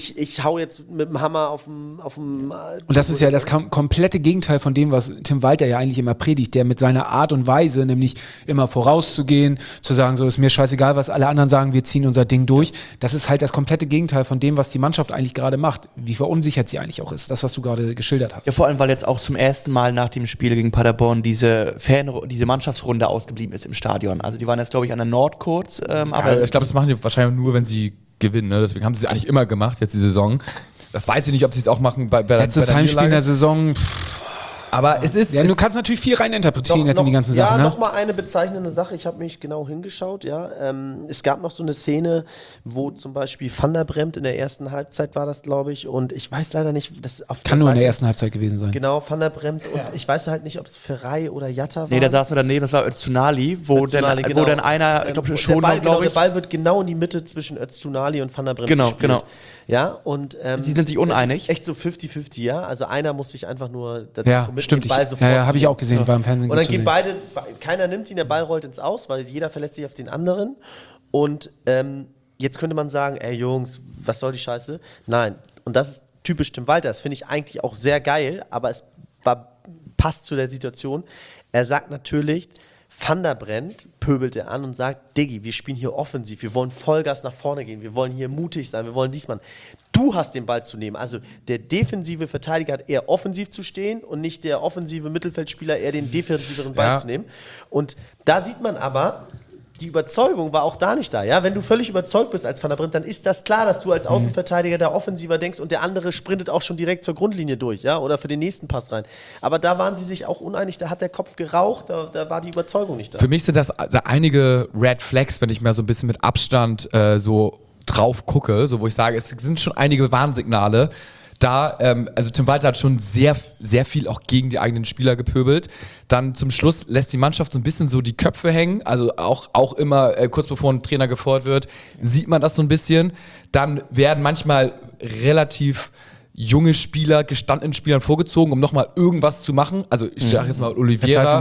hau jetzt mit dem Hammer auf dem und das ist ja das komplette Gegenteil von dem, was Tim Walter ja eigentlich immer predigt, der mit seiner Art und Weise, nämlich immer vorauszugehen, zu sagen, so ist mir scheißegal, was alle anderen sagen, wir ziehen unser Ding durch. Das ist halt das komplette Gegenteil von dem, was die Mannschaft eigentlich gerade macht. Wie verunsichert sie eigentlich auch ist. Das, was du gerade geschildert hast. Ja, vor allem, weil jetzt auch zum ersten Mal nach dem Spiel gegen Paderborn diese Mannschaftsrunde ausgeblieben ist im Stadion. Also die waren jetzt, glaube ich, an der Nord kurz. Aber ich glaube, das machen die wahrscheinlich nur, wenn sie gewinnen. Ne? Deswegen haben sie es eigentlich immer gemacht, jetzt die Saison. Das weiß ich nicht, ob sie es auch machen bei letztes Heimspiel in der Saison. Aber es ist... Ja, du kannst natürlich viel reininterpretieren jetzt in die ganzen Sachen. Ja, ne? nochmal eine bezeichnende Sache. Ich habe mich genau hingeschaut. Ja. Es gab noch so eine Szene, wo zum Beispiel Van der Bremt in der ersten Halbzeit war das, glaube ich. Und ich weiß leider nicht... Kann nur in der ersten Halbzeit gewesen sein. Genau, Van der Bremt. Und ich weiß halt nicht, ob es Ferrei oder Jatta war. Nee, da saß er daneben, das war Öztunali, wo dann einer, ich glaube, schon der Ball wird genau in die Mitte zwischen Öztunali und Van der Bremt gespielt. Genau. Ja, und die sind sich uneinig. Ist echt so 50-50, ja. Also einer muss sich einfach nur dazu stimmt, den Ball sofort. Ja, habe ich auch gesehen beim Fernsehen. Und dann gehen keiner nimmt ihn, der Ball rollt ins Aus, weil jeder verlässt sich auf den anderen. Und jetzt könnte man sagen, ey Jungs, was soll die Scheiße? Nein. Und das ist typisch Tim Walter. Das finde ich eigentlich auch sehr geil, aber es passt zu der Situation. Er sagt natürlich, Van der Bremt pöbelt er an und sagt, Diggi, wir spielen hier offensiv, wir wollen Vollgas nach vorne gehen, wir wollen hier mutig sein, wir wollen diesmal. Du hast den Ball zu nehmen. Also der defensive Verteidiger hat eher offensiv zu stehen und nicht der offensive Mittelfeldspieler eher den defensiveren Ball zu nehmen. Und da sieht man aber, die Überzeugung war auch da nicht da. Ja? Wenn du völlig überzeugt bist als Van der Bremt, dann ist das klar, dass du als Außenverteidiger da offensiver denkst und der andere sprintet auch schon direkt zur Grundlinie durch, ja, oder für den nächsten Pass rein. Aber da waren sie sich auch uneinig, da hat der Kopf geraucht, da war die Überzeugung nicht da. Für mich sind das einige Red Flags, wenn ich mal so ein bisschen mit Abstand so drauf gucke, so wo ich sage, es sind schon einige Warnsignale. Also Tim Walter hat schon sehr, sehr viel auch gegen die eigenen Spieler gepöbelt. Dann zum Schluss lässt die Mannschaft so ein bisschen so die Köpfe hängen, also auch immer kurz bevor ein Trainer gefeuert wird, sieht man das so ein bisschen. Dann werden manchmal relativ junge Spieler, gestandenen Spielern vorgezogen, um nochmal irgendwas zu machen. Also ich sage jetzt mal Oliveira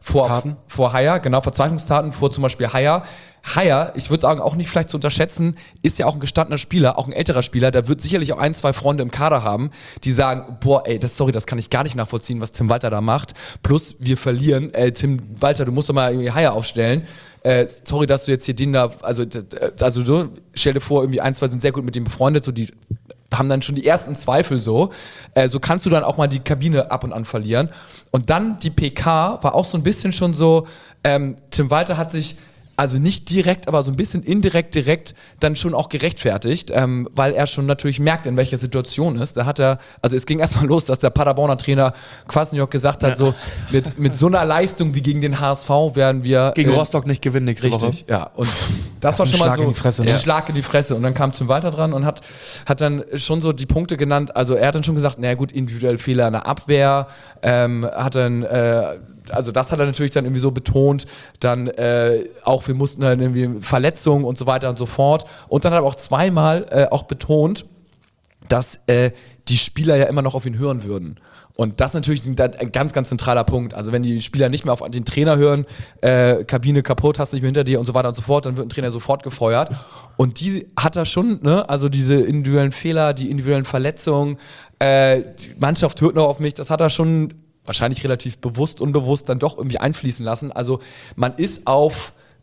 vor Haier, genau, Verzweiflungstaten vor zum Beispiel Haier. Haier, ich würde sagen, auch nicht vielleicht zu unterschätzen, ist ja auch ein gestandener Spieler, auch ein älterer Spieler, der wird sicherlich auch 1, 2 Freunde im Kader haben, die sagen, boah, ey, das kann ich gar nicht nachvollziehen, was Tim Walter da macht. Plus, wir verlieren, Tim Walter, du musst doch mal irgendwie Haier aufstellen. Sorry, dass du jetzt hier den da, also du, stell dir vor, irgendwie 1, 2 sind sehr gut mit dem befreundet, so die haben dann schon die ersten Zweifel so. So kannst du dann auch mal die Kabine ab und an verlieren. Und dann die PK war auch so ein bisschen schon so, Tim Walter hat sich also nicht direkt, aber so ein bisschen indirekt, direkt dann schon auch gerechtfertigt, weil er schon natürlich merkt, in welcher Situation ist. Da hat also es ging erstmal los, dass der Paderborner Trainer Kwasniok gesagt hat, so mit so einer Leistung wie gegen den HSV werden wir gegen Rostock nicht gewinnen nächste Woche. Richtig, ja. Und das war schon mal so ein Schlag in die Fresse. Und dann kam Tim Walter dran und hat dann schon so die Punkte genannt. Also er hat dann schon gesagt, naja gut, individuell Fehler in der Abwehr, hat dann also das hat er natürlich dann irgendwie so betont, dann auch wir mussten dann irgendwie Verletzungen und so weiter und so fort. Und dann hat er auch zweimal auch betont, dass die Spieler ja immer noch auf ihn hören würden. Und das ist natürlich ein ganz, ganz zentraler Punkt. Also wenn die Spieler nicht mehr auf den Trainer hören, Kabine kaputt, hast nicht mehr hinter dir und so weiter und so fort, dann wird ein Trainer sofort gefeuert. Und die hat er schon, ne? Also diese individuellen Fehler, die individuellen Verletzungen, die Mannschaft hört noch auf mich, das hat er schon wahrscheinlich relativ bewusst, unbewusst dann doch irgendwie einfließen lassen. Also man ist auf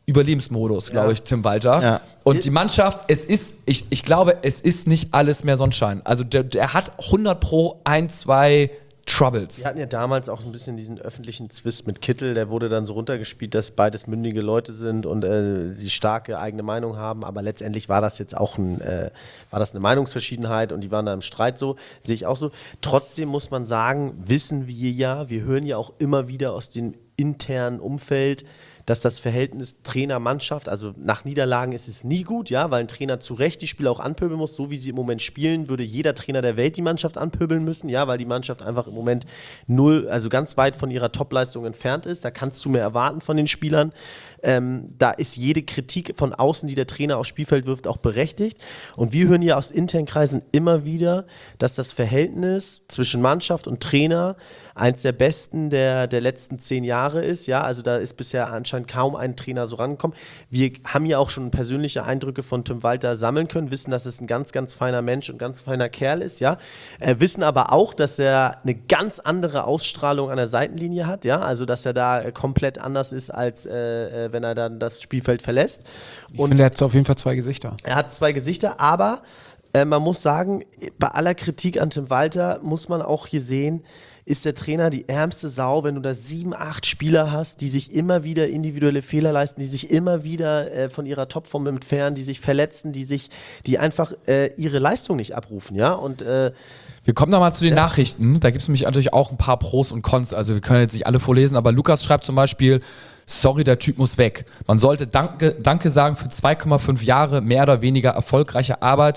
Überlebensmodus, glaube ich, Tim Walter. Ja. Und die Mannschaft, ich glaube, es ist nicht alles mehr Sonnenschein. Also der hat 100 pro 1, 2 Troubles. Wir hatten ja damals auch ein bisschen diesen öffentlichen Zwist mit Kittel, der wurde dann so runtergespielt, dass beides mündige Leute sind und die starke eigene Meinung haben, aber letztendlich war das jetzt auch eine Meinungsverschiedenheit und die waren da im Streit so, sehe ich auch so. Trotzdem muss man sagen, wissen wir hören ja auch immer wieder aus dem internen Umfeld, dass das Verhältnis Trainer-Mannschaft, also nach Niederlagen ist es nie gut, ja, weil ein Trainer zu Recht die Spieler auch anpöbeln muss, so wie sie im Moment spielen, würde jeder Trainer der Welt die Mannschaft anpöbeln müssen, ja, weil die Mannschaft einfach im Moment also ganz weit von ihrer Topleistung entfernt ist, da kannst du mehr erwarten von den Spielern. Da ist jede Kritik von außen, die der Trainer aufs Spielfeld wirft, auch berechtigt. Und wir hören ja aus internen Kreisen immer wieder, dass das Verhältnis zwischen Mannschaft und Trainer eins der besten der letzten 10 Jahre ist. Ja, also da ist bisher anscheinend kaum ein Trainer so rangekommen. Wir haben ja auch schon persönliche Eindrücke von Tim Walter sammeln können, wissen, dass es ein ganz, ganz feiner Mensch und ganz feiner Kerl ist. Ja, wissen aber auch, dass er eine ganz andere Ausstrahlung an der Seitenlinie hat. Ja, also dass er da komplett anders ist als wenn er dann das Spielfeld verlässt. Ich finde, er hat auf jeden Fall 2 Gesichter. Er hat 2 Gesichter, aber man muss sagen, bei aller Kritik an Tim Walter muss man auch hier sehen, ist der Trainer die ärmste Sau, wenn du da 7, 8 Spieler hast, die sich immer wieder individuelle Fehler leisten, die sich immer wieder von ihrer Topform entfernen, die sich verletzen, die einfach ihre Leistung nicht abrufen, ja, und wir kommen nochmal zu den Nachrichten. Da gibt es nämlich natürlich auch ein paar Pros und Cons. Also wir können jetzt nicht alle vorlesen, aber Lukas schreibt zum Beispiel, sorry, der Typ muss weg. Man sollte Danke sagen für 2,5 Jahre mehr oder weniger erfolgreiche Arbeit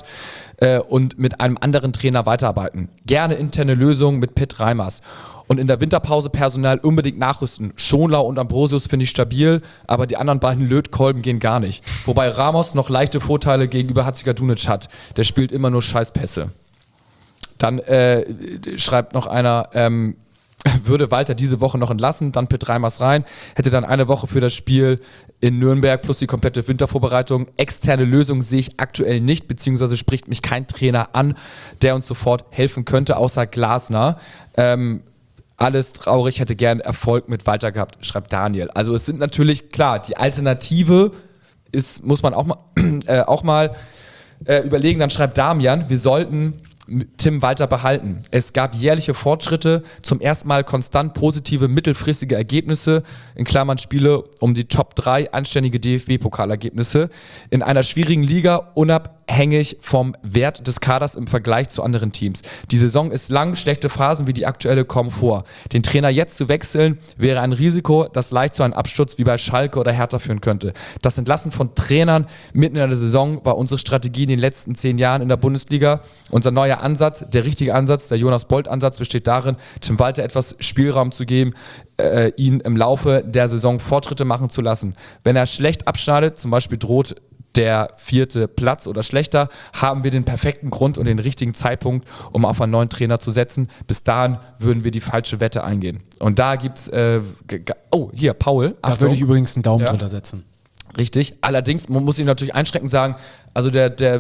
und mit einem anderen Trainer weiterarbeiten. Gerne interne Lösungen mit Pitt Reimers. Und in der Winterpause Personal unbedingt nachrüsten. Schonlau und Ambrosius finde ich stabil, aber die anderen beiden Lötkolben gehen gar nicht. Wobei Ramos noch leichte Vorteile gegenüber Hatzikadunic hat. Der spielt immer nur Scheißpässe. Dann schreibt noch einer, würde Walter diese Woche noch entlassen, dann Pitt Reimers rein, hätte dann eine Woche für das Spiel in Nürnberg plus die komplette Wintervorbereitung. Externe Lösungen sehe ich aktuell nicht, beziehungsweise spricht mich kein Trainer an, der uns sofort helfen könnte, außer Glasner. Alles traurig, hätte gern Erfolg mit Walter gehabt, schreibt Daniel. Also es sind natürlich, klar, die Alternative muss man auch mal überlegen, dann schreibt Damian, wir sollten Tim Walter behalten. Es gab jährliche Fortschritte, zum ersten Mal konstant positive mittelfristige Ergebnisse, in Klammern Spiele um die Top 3 anständige DFB-Pokalergebnisse in einer schwierigen Liga, unabhängig vom Wert des Kaders im Vergleich zu anderen Teams. Die Saison ist lang, schlechte Phasen wie die aktuelle kommen vor. Den Trainer jetzt zu wechseln, wäre ein Risiko, das leicht zu einem Absturz wie bei Schalke oder Hertha führen könnte. Das Entlassen von Trainern mitten in der Saison war unsere Strategie in den letzten 10 Jahren in der Bundesliga. Unser neuer Ansatz, der richtige Ansatz, der Jonas-Bolt-Ansatz besteht darin, Tim Walter etwas Spielraum zu geben, ihn im Laufe der Saison Fortschritte machen zu lassen. Wenn er schlecht abschneidet, zum Beispiel droht der 4. Platz oder schlechter, haben wir den perfekten Grund und den richtigen Zeitpunkt, um auf einen neuen Trainer zu setzen. Bis dahin würden wir die falsche Wette eingehen. Und da gibt's, hier, Paul. Da würde ich übrigens einen Daumen drunter setzen. Richtig. Allerdings, man muss ihn natürlich einschränkend sagen, also der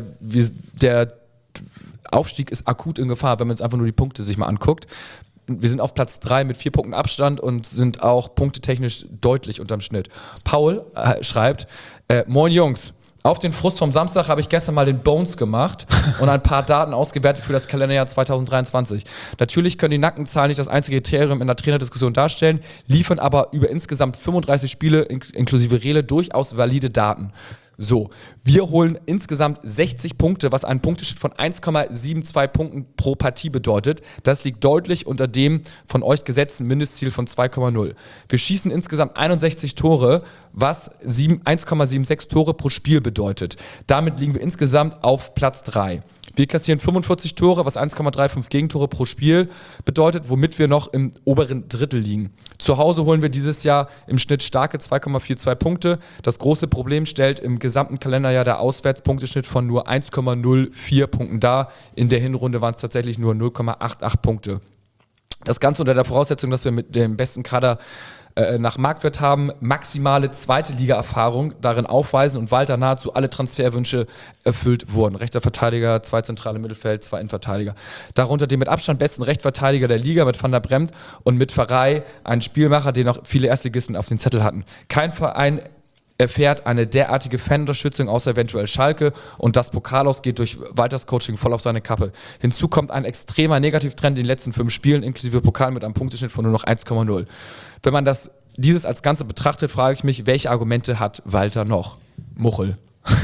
Aufstieg ist akut in Gefahr, wenn man jetzt einfach nur die Punkte sich mal anguckt. Wir sind auf Platz 3 mit 4 Punkten Abstand und sind auch punktetechnisch deutlich unterm Schnitt. Paul schreibt, moin Jungs, auf den Frust vom Samstag habe ich gestern mal den Bones gemacht und ein paar Daten ausgewertet für das Kalenderjahr 2023. Natürlich können die Nackenzahlen nicht das einzige Kriterium in der Trainerdiskussion darstellen, liefern aber über insgesamt 35 Spiele inklusive Rele durchaus valide Daten. So, wir holen insgesamt 60 Punkte, was einen Punkteschnitt von 1,72 Punkten pro Partie bedeutet. Das liegt deutlich unter dem von euch gesetzten Mindestziel von 2,0. Wir schießen insgesamt 61 Tore, was 1,76 Tore pro Spiel bedeutet. Damit liegen wir insgesamt auf Platz 3. Wir kassieren 45 Tore, was 1,35 Gegentore pro Spiel bedeutet, womit wir noch im oberen Drittel liegen. Zu Hause holen wir dieses Jahr im Schnitt starke 2,42 Punkte. Das große Problem stellt im gesamten Kalenderjahr der Auswärtspunkteschnitt von nur 1,04 Punkten dar. In der Hinrunde waren es tatsächlich nur 0,88 Punkte. Das Ganze unter der Voraussetzung, dass wir mit dem besten Kader nach Marktwert haben, maximale zweite Liga-Erfahrung darin aufweisen und Walter nahezu alle Transferwünsche erfüllt wurden. Rechter Verteidiger, 2 zentrale Mittelfeld, 2 Innenverteidiger. Darunter den mit Abstand besten Rechtsverteidiger der Liga mit Van der Bremt und mit Pfarrei einen Spielmacher, den auch viele Erstligisten auf den Zettel hatten. Kein Verein erfährt eine derartige Fanunterstützung außer eventuell Schalke und das Pokal geht durch Walters Coaching voll auf seine Kappe. Hinzu kommt ein extremer Negativtrend in den letzten 5 Spielen, inklusive Pokal mit einem Punkteschnitt von nur noch 1,0. Wenn man dieses als Ganze betrachtet, frage ich mich, welche Argumente hat Walter noch? Muchel.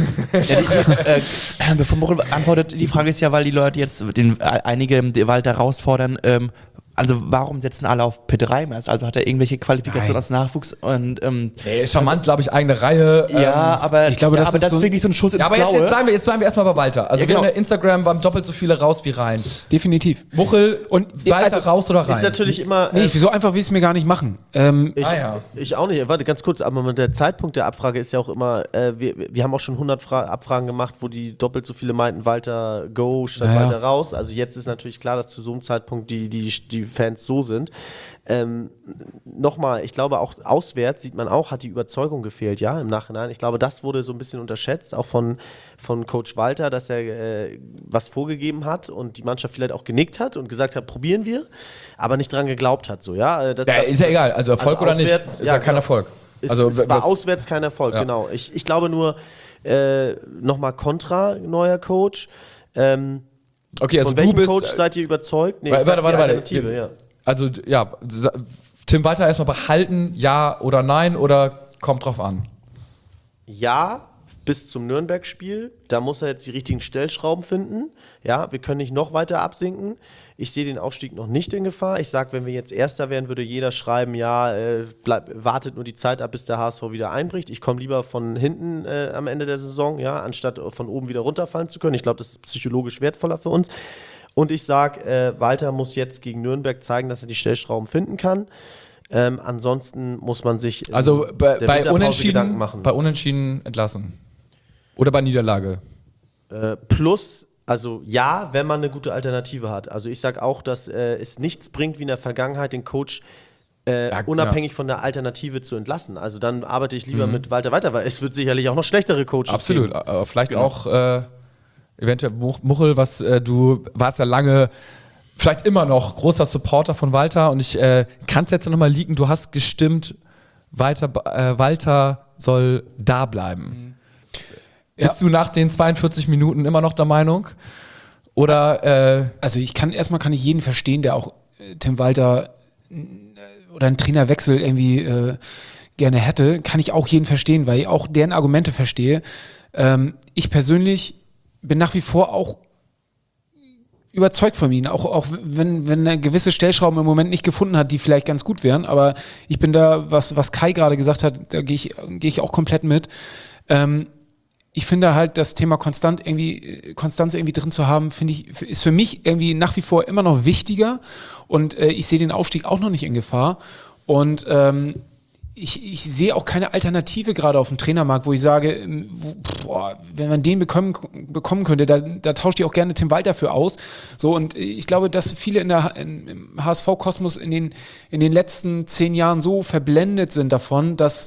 Bevor Muchel antwortet, die Frage ist ja, weil die Leute jetzt einige Walter herausfordern, also warum setzen alle auf Pitt Reimers? Also hat er irgendwelche Qualifikationen aus Nachwuchs? Und, charmant, glaube ich, eigene Reihe. Ja, aber ich glaube, das ist wirklich so ein Schuss ins aber Blaue. jetzt bleiben wir erstmal bei Walter. Also genau. wir Instagram waren doppelt so viele raus wie rein. Definitiv. Muchel und Walter raus oder rein? Ist natürlich immer... Nee, so einfach will ich es mir gar nicht machen. Ich auch nicht. Warte, ganz kurz, aber der Zeitpunkt der Abfrage ist ja auch immer, wir haben auch schon 100 Abfragen gemacht, wo die doppelt so viele meinten, Walter go statt Walter raus. Also jetzt ist natürlich klar, dass zu so einem Zeitpunkt die Fans so sind. Nochmal, ich glaube auch auswärts sieht man auch, hat die Überzeugung gefehlt, ja, im Nachhinein. Ich glaube, das wurde so ein bisschen unterschätzt, auch von Coach Walter, dass er was vorgegeben hat und die Mannschaft vielleicht auch genickt hat und gesagt hat, probieren wir, aber nicht dran geglaubt hat, so, ja. Ist ja egal, also Erfolg oder nicht, ist ja kein Erfolg. Also es war auswärts kein Erfolg, genau. Ich glaube nur, nochmal kontra, neuer Coach. Okay, also von welchem du bist, Coach seid ihr überzeugt? Nee, warte. Ja. Also, ja, Tim Walter erstmal behalten, ja oder nein, oder kommt drauf an? Ja, bis zum Nürnberg-Spiel. Da muss er jetzt die richtigen Stellschrauben finden. Ja, wir können nicht noch weiter absinken. Ich sehe den Aufstieg noch nicht in Gefahr. Ich sage, wenn wir jetzt Erster wären, würde jeder schreiben, ja, wartet nur die Zeit ab, bis der HSV wieder einbricht. Ich komme lieber von hinten am Ende der Saison, ja, anstatt von oben wieder runterfallen zu können. Ich glaube, das ist psychologisch wertvoller für uns. Und ich sage, Walter muss jetzt gegen Nürnberg zeigen, dass er die Stellschrauben finden kann. Ansonsten muss man sich bei Gedanken machen. Bei Unentschieden entlassen. Oder bei Niederlage. Plus, also ja, wenn man eine gute Alternative hat. Also ich sage auch, dass es nichts bringt, wie in der Vergangenheit den Coach unabhängig von der Alternative zu entlassen. Also dann arbeite ich lieber mit Walter weiter, weil es wird sicherlich auch noch schlechtere Coaches Absolut, geben. aber vielleicht auch eventuell Muchel, du warst ja lange, vielleicht immer noch großer Supporter von Walter und ich kann es jetzt nochmal leaken, du hast gestimmt, Walter soll da bleiben. Bist du nach den 42 Minuten immer noch der Meinung? Oder also kann ich jeden verstehen, der auch Tim Walter oder einen Trainerwechsel irgendwie gerne hätte, kann ich auch jeden verstehen, weil ich auch deren Argumente verstehe. Ich persönlich bin nach wie vor auch überzeugt von ihm, auch wenn er gewisse Stellschrauben im Moment nicht gefunden hat, die vielleicht ganz gut wären, aber ich bin da, was Kai gerade gesagt hat, da gehe ich auch komplett mit. Ich finde halt, das Thema Konstanz irgendwie drin zu haben, ist für mich irgendwie nach wie vor immer noch wichtiger und ich sehe den Aufstieg auch noch nicht in Gefahr und ich sehe auch keine Alternative gerade auf dem Trainermarkt, wo ich sage, wenn man den bekommen könnte, da tauscht ich auch gerne Tim Walter für aus. So, und ich glaube, dass viele im HSV-Kosmos in den letzten 10 Jahren so verblendet sind davon, dass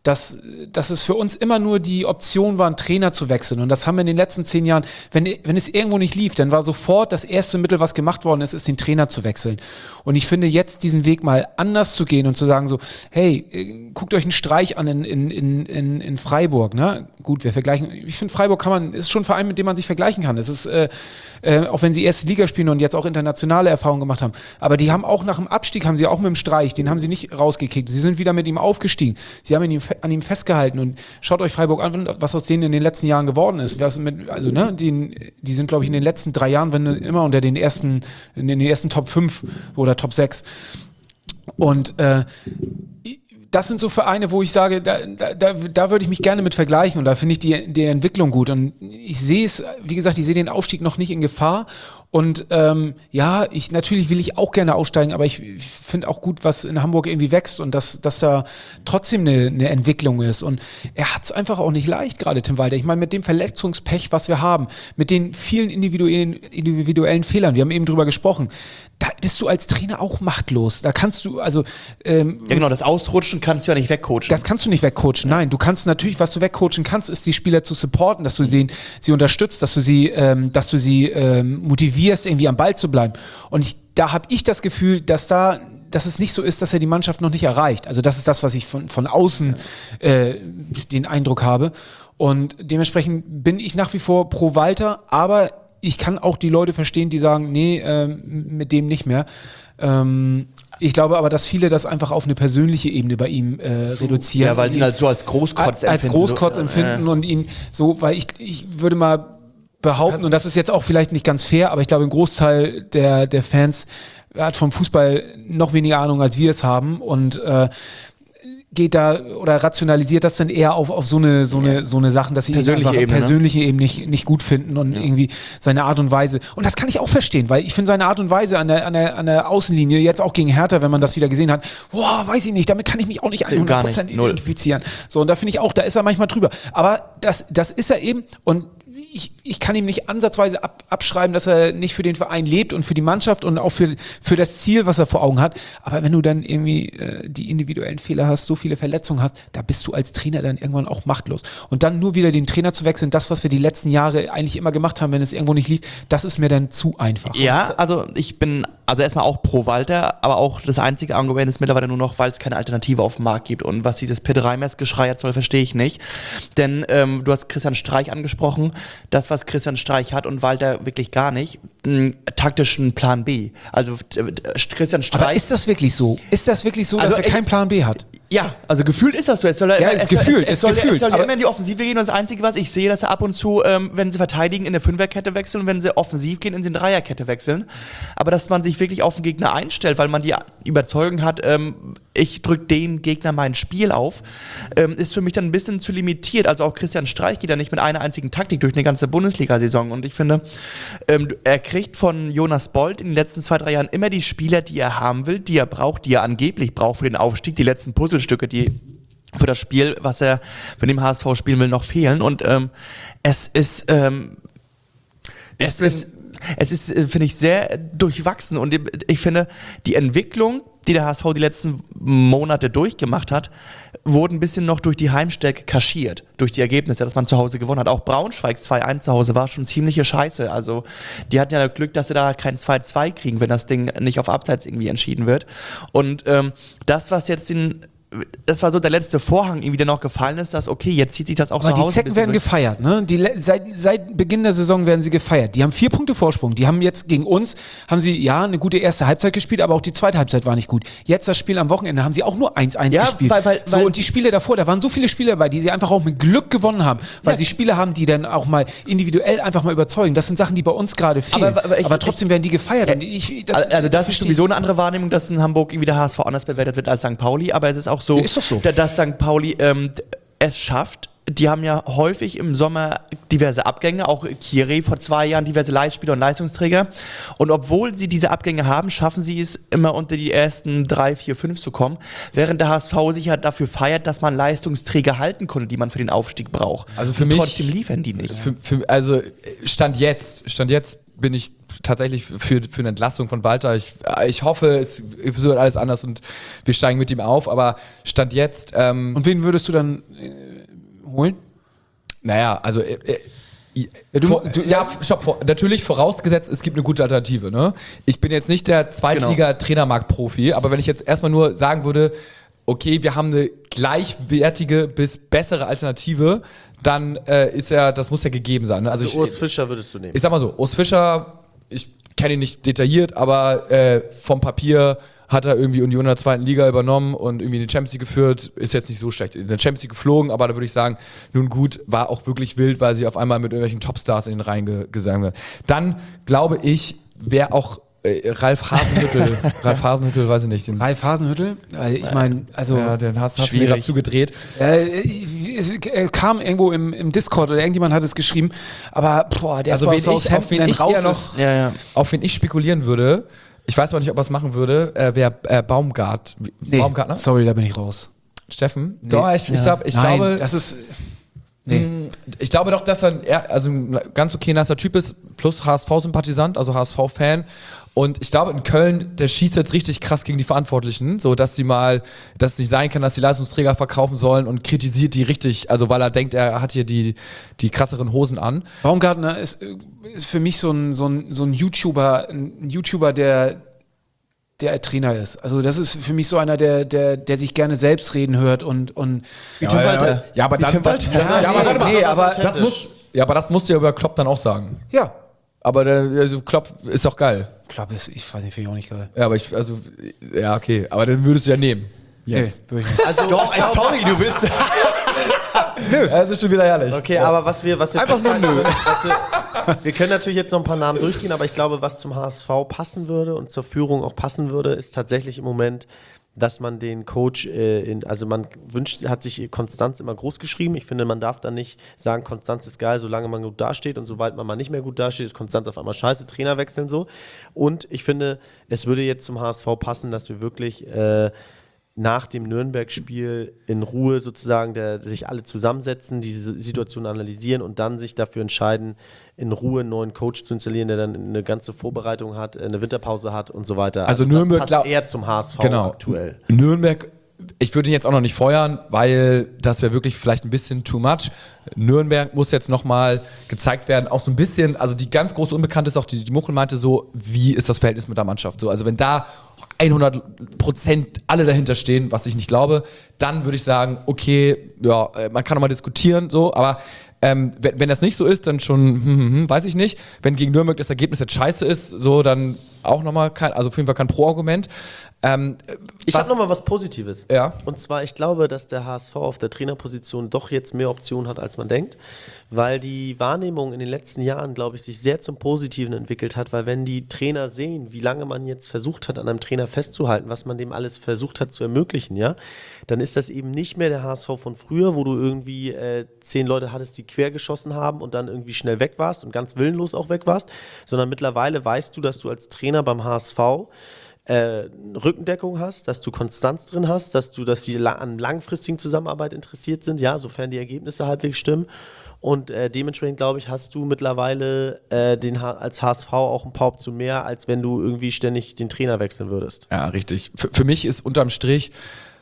es für uns immer nur die Option war, einen Trainer zu wechseln. Und das haben wir in den letzten 10 Jahren, wenn es irgendwo nicht lief, dann war sofort das erste Mittel, was gemacht worden ist, den Trainer zu wechseln. Und ich finde jetzt diesen Weg mal anders zu gehen und zu sagen so, hey, guckt euch einen Streich an in Freiburg, ne? Gut, wir vergleichen, ich finde Freiburg ist schon ein Verein, mit dem man sich vergleichen kann. Es ist, auch wenn sie erste Liga spielen und jetzt auch internationale Erfahrungen gemacht haben, aber die haben auch nach dem Abstieg, haben sie auch mit dem Streich, den haben sie nicht rausgekickt. Sie sind wieder mit ihm aufgestiegen. Sie haben an ihm festgehalten und schaut euch Freiburg an, was aus denen in den letzten Jahren geworden ist. Die sind, glaube ich, in den letzten 3 Jahren immer unter in den ersten Top 5 oder Top 6. Und das sind so Vereine, wo ich sage, da würde ich mich gerne mit vergleichen und da finde ich die Entwicklung gut. Und ich sehe es, wie gesagt, ich sehe den Aufstieg noch nicht in Gefahr. Und natürlich will ich auch gerne aussteigen, aber ich finde auch gut, was in Hamburg irgendwie wächst und dass da trotzdem eine Entwicklung ist. Und er hat es einfach auch nicht leicht, gerade Tim Walter. Ich meine, mit dem Verletzungspech, was wir haben, mit den vielen individuellen Fehlern, wir haben eben drüber gesprochen, da bist du als Trainer auch machtlos. Da kannst du, ja genau, das Ausrutschen kannst du ja nicht wegcoachen. Das kannst du nicht wegcoachen, nein. Du kannst natürlich, was du wegcoachen kannst, ist die Spieler zu supporten, dass du sie unterstützt, dass du sie motivierst, irgendwie am Ball zu bleiben. Und da habe ich das Gefühl, dass da dass es nicht so ist, dass er die Mannschaft noch nicht erreicht. Also das ist das, was ich von außen den Eindruck habe. Und dementsprechend bin ich nach wie vor pro Walter, aber ich kann auch die Leute verstehen, die sagen, nee, mit dem nicht mehr. Ich glaube aber, dass viele das einfach auf eine persönliche Ebene bei ihm reduzieren. Ja, weil sie ihn halt so als Großkotz empfinden. Als Großkotz empfinden und ihn so, weil ich würde mal behaupten, und das ist jetzt auch vielleicht nicht ganz fair, aber ich glaube, ein Großteil der Fans hat vom Fußball noch weniger Ahnung, als wir es haben und geht da oder rationalisiert das dann eher auf so eine Sachen, dass sie persönliche Ebene nicht gut finden und irgendwie seine Art und Weise. Und das kann ich auch verstehen, weil ich finde seine Art und Weise an der Außenlinie, jetzt auch gegen Hertha, wenn man das wieder gesehen hat, weiß ich nicht, damit kann ich mich auch nicht 100% identifizieren. So, und da finde ich auch, da ist er manchmal drüber. Aber das ist er eben und ich kann ihm nicht ansatzweise abschreiben, dass er nicht für den Verein lebt und für die Mannschaft und auch für das Ziel, was er vor Augen hat. Aber wenn du dann irgendwie die individuellen Fehler hast, so viele Verletzungen hast, da bist du als Trainer dann irgendwann auch machtlos. Und dann nur wieder den Trainer zu wechseln, das, was wir die letzten Jahre eigentlich immer gemacht haben, wenn es irgendwo nicht lief, das ist mir dann zu einfach. Ja, also ich bin erstmal auch pro Walter, aber auch das einzige Argument ist mittlerweile nur noch, weil es keine Alternative auf dem Markt gibt. Und was dieses Pitt Reimers-Geschrei jetzt soll, verstehe ich nicht. Denn du hast Christian Streich angesprochen. Das, was Christian Streich hat und Walter wirklich gar nicht, taktischen Plan B. Also Christian Streich... Aber ist das wirklich so? Ist das wirklich so, dass er keinen Plan B hat? Ja, also gefühlt ist das so. Es soll immer in die Offensive gehen und das Einzige, was ich sehe, dass er ab und zu, wenn sie verteidigen, in eine Fünferkette wechseln und wenn sie offensiv gehen, in die Dreierkette wechseln. Aber dass man sich wirklich auf den Gegner einstellt, weil man die Überzeugung hat, ich drücke dem Gegner mein Spiel auf, ist für mich dann ein bisschen zu limitiert. Also auch Christian Streich geht ja nicht mit einer einzigen Taktik durch eine ganze Bundesliga-Saison. Und ich finde, er kriegt von Jonas Bold in den letzten 2-3 Jahren immer die Spieler, die er haben will, die er braucht, die er angeblich braucht für den Aufstieg, die letzten Puzzlestücke, die für das Spiel, was er für den HSV spielen will, noch fehlen. Und es ist, finde ich, sehr durchwachsen. Und ich finde, die Entwicklung, die der HSV die letzten Monate durchgemacht hat, wurden ein bisschen noch durch die Heimstärke kaschiert, durch die Ergebnisse, dass man zu Hause gewonnen hat. Auch Braunschweigs 2-1 zu Hause war schon ziemliche Scheiße. Also die hatten ja Glück, dass sie da kein 2-2 kriegen, wenn das Ding nicht auf Abseits irgendwie entschieden wird. Und das, was jetzt das war so der letzte Vorhang, irgendwie, der noch gefallen ist, dass, okay, jetzt zieht sich das auch aber zu Hause. Die Zecken werden gefeiert, ne? Seit Beginn der Saison werden sie gefeiert. Die haben 4 Punkte Vorsprung. Die haben jetzt gegen uns, eine gute erste Halbzeit gespielt, aber auch die zweite Halbzeit war nicht gut. Jetzt das Spiel am Wochenende haben sie auch nur 1-1 gespielt. Und die Spiele davor, da waren so viele Spiele dabei, die sie einfach auch mit Glück gewonnen haben, weil sie Spiele haben, die dann auch mal individuell einfach mal überzeugen. Das sind Sachen, die bei uns gerade fehlen. Aber trotzdem werden die gefeiert. Und das ist sowieso eine andere Wahrnehmung, dass in Hamburg irgendwie der HSV anders bewertet wird als St. Pauli, aber es ist auch so, ist doch so, dass St. Pauli es schafft. Die haben ja häufig im Sommer diverse Abgänge, auch Kiri vor 2 Jahren diverse Leihspieler und Leistungsträger. Und obwohl sie diese Abgänge haben, schaffen sie es immer unter die ersten 3, 4, 5 zu kommen, während der HSV sich halt dafür feiert, dass man Leistungsträger halten konnte, die man für den Aufstieg braucht. Also für mich, trotzdem liefern die nicht. Also Stand jetzt bin ich tatsächlich für eine Entlassung von Walter. Ich hoffe, es wird alles anders und wir steigen mit ihm auf, aber Stand jetzt... und wen würdest du dann holen? Naja, also... natürlich vorausgesetzt, es gibt eine gute Alternative. Ne? Ich bin jetzt nicht der Zweitliga-Trainermarkt-Profi, aber wenn ich jetzt erstmal nur sagen würde, okay, wir haben eine gleichwertige bis bessere Alternative, dann das muss ja gegeben sein. Ne? Also Urs Fischer würdest du nehmen? Ich sag mal so, Urs Fischer, ich kenne ihn nicht detailliert, aber vom Papier hat er irgendwie Union in der 2. Liga übernommen und irgendwie in die Champions League geführt, ist jetzt nicht so schlecht. In der Champions League geflogen, aber da würde ich sagen, nun gut, war auch wirklich wild, weil sie auf einmal mit irgendwelchen Topstars in den Reihen gesungen werden. Dann glaube ich, wäre auch Ralf Hasenhüttl, weiß ich nicht. Ralf Hasenhüttl? Ich meine, also... Ja, den hast du mir gerade zugedreht. Es kam irgendwo im Discord oder irgendjemand hat es geschrieben, aber der also ist aus Hampton raus ist. Auf wen ich spekulieren würde, ich weiß aber nicht, ob er es machen würde, wäre Baumgart. Nee, Baumgartner? Sorry, da bin ich raus. Steffen? Nee. Doch, ich glaube... das ist... Nee. Ich glaube doch, dass er ein ganz okay nasser Typ ist, plus HSV-Sympathisant, also HSV-Fan. Und ich glaube, in Köln, der schießt jetzt richtig krass gegen die Verantwortlichen, so dass es nicht sein kann, dass die Leistungsträger verkaufen sollen und kritisiert die richtig, also weil er denkt, er hat hier die krasseren Hosen an. Baumgartner ist für mich so ein YouTuber, der der Trainer ist. Also das ist für mich so einer, der sich gerne selbst reden hört und Wie Tim Walter. Ja, aber dann, das musst du ja über Klopp dann auch sagen. Ja. Aber Klopp ist doch geil. Klopp ist, ich weiß nicht, finde ich auch nicht geil. Ja, aber okay. Aber dann würdest du ja nehmen. Jetzt. Nee, würde ich nicht. Also, doch, sorry, du bist... Nö. Das ist schon wieder herrlich. Okay, aber was wir einfach nur nö. Wir können natürlich jetzt noch ein paar Namen durchgehen, aber ich glaube, was zum HSV passen würde und zur Führung auch passen würde, ist tatsächlich im Moment, dass man den Coach, man hat sich Konstanz immer groß geschrieben. Ich finde, man darf dann nicht sagen, Konstanz ist geil, solange man gut dasteht, und sobald man mal nicht mehr gut dasteht, ist Konstanz auf einmal scheiße, Trainer wechseln so. Und ich finde, es würde jetzt zum HSV passen, dass wir wirklich nach dem Nürnberg-Spiel in Ruhe sozusagen sich alle zusammensetzen, diese Situation analysieren und dann sich dafür entscheiden, in Ruhe einen neuen Coach zu installieren, der dann eine ganze Vorbereitung hat, eine Winterpause hat und so weiter. Also Nürnberg das passt eher zum HSV aktuell. Nürnberg, ich würde ihn jetzt auch noch nicht feuern, weil das wäre wirklich vielleicht ein bisschen too much. Nürnberg muss jetzt nochmal gezeigt werden, auch so ein bisschen, also die ganz große Unbekannte ist auch, die Muchel meinte so, wie ist das Verhältnis mit der Mannschaft? So, also wenn da 100% alle dahinter stehen, was ich nicht glaube, dann würde ich sagen, okay, ja, man kann nochmal diskutieren, so, aber wenn das nicht so ist, dann schon, weiß ich nicht. Wenn gegen Nürnberg das Ergebnis jetzt scheiße ist, so, dann auch nochmal also auf jeden Fall kein Pro-Argument. Ich habe nochmal was Positives. Ja. Und zwar, ich glaube, dass der HSV auf der Trainerposition doch jetzt mehr Optionen hat, als man denkt, weil die Wahrnehmung in den letzten Jahren, glaube ich, sich sehr zum Positiven entwickelt hat, weil wenn die Trainer sehen, wie lange man jetzt versucht hat, an einem Trainer festzuhalten, was man dem alles versucht hat zu ermöglichen, ja, dann ist das eben nicht mehr der HSV von früher, wo du irgendwie 10 Leute hattest, die quer geschossen haben und dann irgendwie schnell weg warst und ganz willenlos auch weg warst, sondern mittlerweile weißt du, dass du als Trainer beim HSV Rückendeckung hast, dass du Konstanz drin hast, dass die an langfristigen Zusammenarbeit interessiert sind, ja, sofern die Ergebnisse halbwegs stimmen. Und dementsprechend, glaube ich, hast du mittlerweile als HSV auch ein paar Optionen mehr, als wenn du irgendwie ständig den Trainer wechseln würdest. Ja, richtig. Für mich ist unterm Strich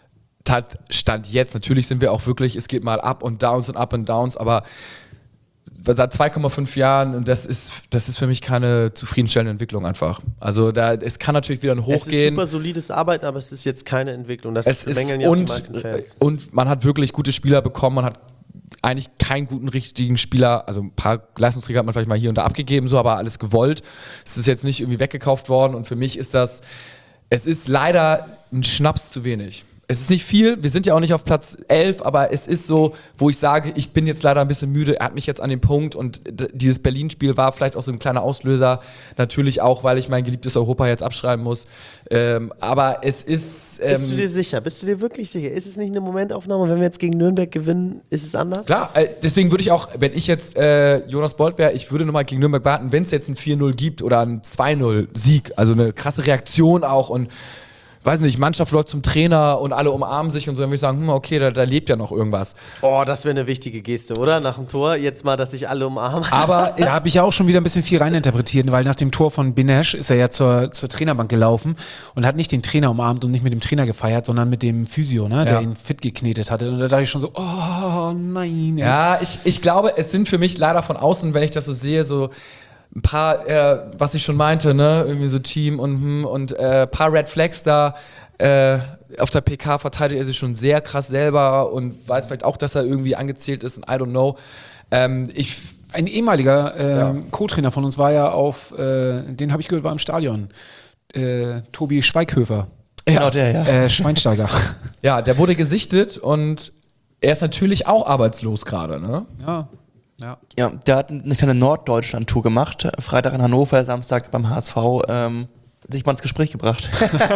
Stand jetzt, natürlich sind wir auch wirklich, es geht mal Up und Downs, aber seit 2,5 Jahren, und das ist für mich keine zufriedenstellende Entwicklung einfach. Also es kann natürlich wieder ein Hoch gehen. Es ist super solides Arbeiten, aber es ist jetzt keine Entwicklung. Das bemängeln ja auch die meisten Fans. Und man hat wirklich gute Spieler bekommen, man hat eigentlich keinen guten, richtigen Spieler, also ein paar Leistungsträger hat man vielleicht mal hier und da abgegeben, so, aber alles gewollt. Es ist jetzt nicht irgendwie weggekauft worden, und für mich ist es ist leider ein Schnaps zu wenig. Es ist nicht viel, wir sind ja auch nicht auf Platz 11, aber es ist so, wo ich sage, ich bin jetzt leider ein bisschen müde, er hat mich jetzt an den Punkt, und dieses Berlin-Spiel war vielleicht auch so ein kleiner Auslöser, natürlich auch, weil ich mein geliebtes Europa jetzt abschreiben muss, aber es ist... Bist du dir sicher? Bist du dir wirklich sicher? Ist es nicht eine Momentaufnahme, und wenn wir jetzt gegen Nürnberg gewinnen, ist es anders? Klar, deswegen würde ich auch, wenn ich jetzt Jonas Bolt wäre, ich würde nochmal gegen Nürnberg warten, wenn es jetzt ein 4-0 gibt oder ein 2-0-Sieg, also eine krasse Reaktion auch, und weiß nicht, Mannschaft läuft zum Trainer und alle umarmen sich und so, dann würde ich sagen, okay, da lebt ja noch irgendwas. Oh, das wäre eine wichtige Geste, oder? Nach dem Tor, jetzt mal, dass sich alle umarmen. Aber da habe ich ja auch schon wieder ein bisschen viel reininterpretiert, weil nach dem Tor von Binesh ist er ja zur Trainerbank gelaufen und hat nicht den Trainer umarmt und nicht mit dem Trainer gefeiert, sondern mit dem Physio, ne, der ihn fit geknetet hatte. Und da dachte ich schon so, oh nein. Ja, ich glaube, es sind für mich leider von außen, wenn ich das so sehe, so ein paar, was ich schon meinte, ne, irgendwie so Team und paar Red Flags da. Auf der PK verteidigt er sich schon sehr krass selber und weiß vielleicht auch, dass er irgendwie angezählt ist, und I don't know. Ein ehemaliger Co-Trainer von uns war ja den habe ich gehört, war im Stadion. Tobi Schweighöfer. Genau, der, ja. Schweinsteiger. Ja, der wurde gesichtet, und er ist natürlich auch arbeitslos gerade, ne? Ja, der hat eine kleine Norddeutschland-Tour gemacht. Freitag in Hannover, Samstag beim HSV. Sich mal ins Gespräch gebracht.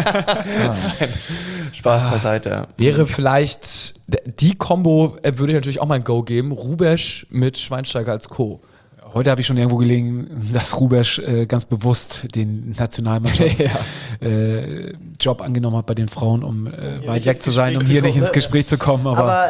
Spaß beiseite. Wäre vielleicht, die Kombo würde ich natürlich auch mal ein Go geben. Rubesch mit Schweinsteiger als Co. Heute habe ich schon irgendwo gelegen, dass Rubesch ganz bewusst den Nationalmannschaftsjob angenommen hat bei den Frauen, um weit weg zu sein, um hier nicht ins Gespräch zu kommen. Aber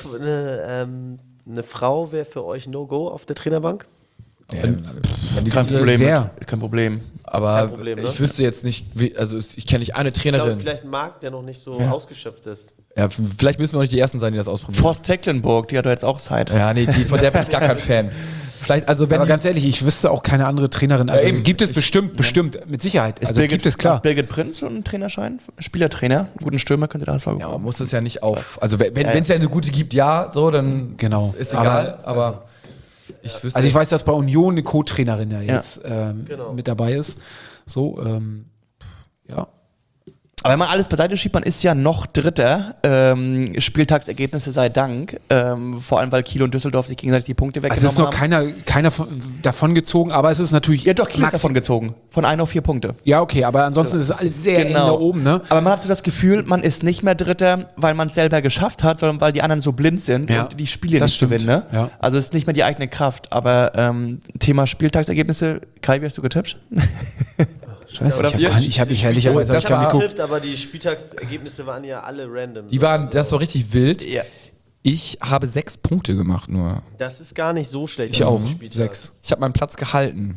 eine Frau wäre für euch No-Go auf der Trainerbank? Kein Problem. Aber Kein Problem, ne? ich wüsste jetzt nicht, ich kenne nicht eine Trainerin. Ich glaube, vielleicht ein Markt, der noch nicht so ausgeschöpft ist. Ja, vielleicht müssen wir auch nicht die Ersten sein, die das ausprobieren. Forst Tecklenburg, die hat doch jetzt auch Zeit. Ja, nee, von der bin ich gar kein Fan. Vielleicht, also wenn Aber ganz ehrlich, ich wüsste auch keine andere Trainerin. Also gibt es bestimmt, mit Sicherheit. Also gibt es, klar. Hat Birgit Prinz schon einen Trainerschein? Spielertrainer? Einen guten Stürmer könnte da Ja, man muss es ja nicht auf. Also wenn es ja eine gute gibt, ja, so, dann ist egal. Aber ich wüsste. Also ich weiß, dass bei Union eine Co-Trainerin jetzt mit dabei ist. So, ja. Aber wenn man alles beiseite schiebt, man ist ja noch Dritter. Spieltagsergebnisse sei Dank. Vor allem, weil Kiel und Düsseldorf sich gegenseitig die Punkte weggenommen haben. Also es ist noch keiner davon gezogen, aber es ist natürlich... Ja doch, Kiel ist davon gezogen. Von 1 auf 4 Punkte. Ja, okay, aber ansonsten ist es alles sehr eng da oben, ne? Aber man hat so das Gefühl, man ist nicht mehr Dritter, weil man es selber geschafft hat, sondern weil die anderen so blind sind und die Spiele nicht gewinnen. Ne? Ja. Also es ist nicht mehr die eigene Kraft. Aber Thema Spieltagsergebnisse, Kai, wie hast du getippt? Scheiße, ich habe mich ehrlicherweise nicht getippt, aber die Spieltagsergebnisse waren ja alle random. Das war richtig wild. Ja. Ich habe 6 Punkte gemacht nur. Das ist gar nicht so schlecht. Ich auch. 6. Ich habe meinen Platz gehalten.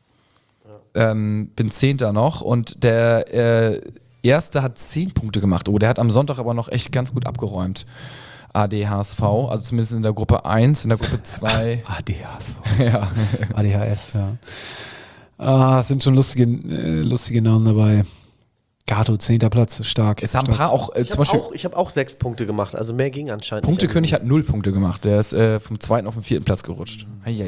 Ja. Bin 10. noch und der Erste hat 10 Punkte gemacht. Oh, der hat am Sonntag aber noch echt ganz gut abgeräumt. AD HSV, also zumindest in der Gruppe 1, in der Gruppe 2. AD HSV. Ja. ADHS, ja. Es sind schon lustige Namen dabei. Gato, 10. Platz, stark. Es haben ein paar auch, zum Beispiel. Ich habe auch 6 Punkte gemacht, also mehr ging anscheinend Punktekönig hat 0 Punkte gemacht. Der ist vom 2. auf den 4. Platz gerutscht.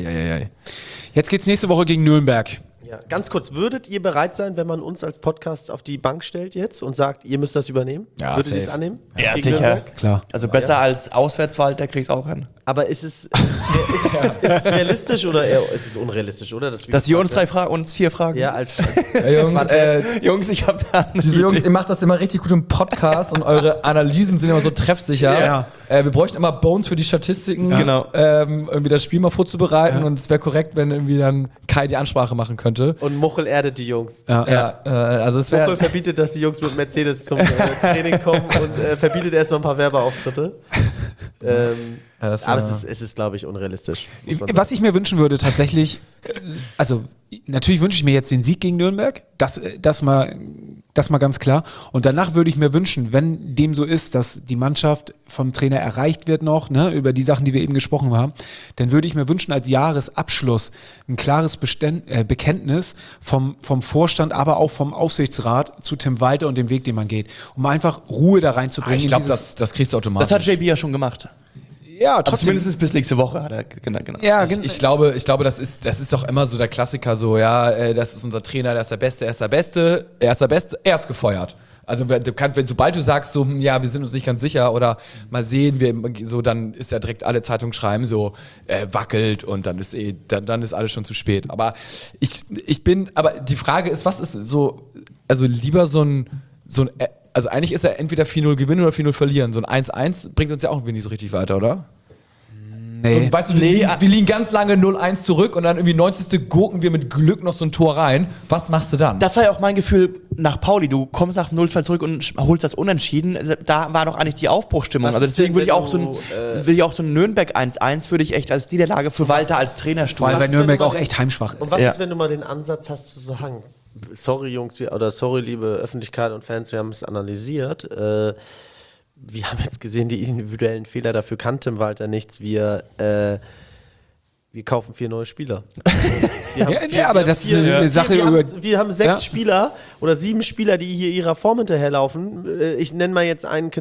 Jetzt geht's nächste Woche gegen Nürnberg. Ja, ganz kurz, würdet ihr bereit sein, wenn man uns als Podcast auf die Bank stellt jetzt und sagt, ihr müsst das übernehmen? Ja, würdet ihr es annehmen? Ja, sicher. Nürnberg? Klar. Also besser als Auswärtswald, der kriegst auch hin. Aber ist es realistisch oder ist es unrealistisch, oder? Dass ihr uns 4 Fragen. Ja, als Jungs, ich hab da diese Jungs, ihr macht das immer richtig gut im Podcast und eure Analysen sind immer so treffsicher. Ja. Wir bräuchten immer Bones für die Statistiken, Genau. irgendwie das Spiel mal vorzubereiten und es wäre korrekt, wenn irgendwie dann Kai die Ansprache machen könnte. Und Muchel erdet die Jungs. Also es wäre... Muchel verbietet, dass die Jungs mit Mercedes zum Training kommen und verbietet erstmal ein paar Werbeauftritte. Aber es ist, glaube ich, unrealistisch. Was ich mir wünschen würde tatsächlich, also natürlich wünsche ich mir jetzt den Sieg gegen Nürnberg, das mal ganz klar. Und danach würde ich mir wünschen, wenn dem so ist, dass die Mannschaft vom Trainer erreicht wird noch, ne, über die Sachen, die wir eben gesprochen haben, dann würde ich mir wünschen, als Jahresabschluss ein klares Bekenntnis vom Vorstand, aber auch vom Aufsichtsrat zu Tim Walter und dem Weg, den man geht, um einfach Ruhe da reinzubringen. Ich glaube, das kriegst du automatisch. Das hat JB ja schon gemacht. Ja, trotzdem. Also zumindest bis nächste Woche hat er genau. Ja, ich glaube, das ist doch immer so der Klassiker, so, das ist unser Trainer, der ist der Beste, er ist gefeuert. Also sobald du sagst, so, wir sind uns nicht ganz sicher oder mal sehen, dann ist ja direkt alle Zeitungen schreiben, so, wackelt und dann ist alles schon zu spät. Aber aber die Frage ist, was ist so, also lieber also eigentlich ist ja entweder 4-0 gewinnen oder 4-0 verlieren. So ein 1-1 bringt uns ja auch irgendwie nicht so richtig weiter, oder? Nee. So, weißt du, wir liegen ganz lange 0-1 zurück und dann irgendwie 90. gurken wir mit Glück noch so ein Tor rein. Was machst du dann? Das war ja auch mein Gefühl nach Pauli. Du kommst nach 0-2 zurück und holst das Unentschieden. Da war doch eigentlich die Aufbruchstimmung. Also deswegen würde ich auch so ein Nürnberg 1-1 würde ich echt als Niederlage für Walter als Trainer stufen. Weil Nürnberg auch echt heimschwach ist. Und was ist, wenn du mal den Ansatz hast zu sagen, sorry Jungs, oder sorry liebe Öffentlichkeit und Fans, wir haben es analysiert. Wir haben jetzt gesehen, die individuellen Fehler, dafür kann Tim Walter nichts. Wir kaufen 4 neue Spieler. Aber das ist eine Sache wir haben 6 Spieler oder 7 Spieler, die hier ihrer Form hinterherlaufen. Ich nenne mal jetzt einen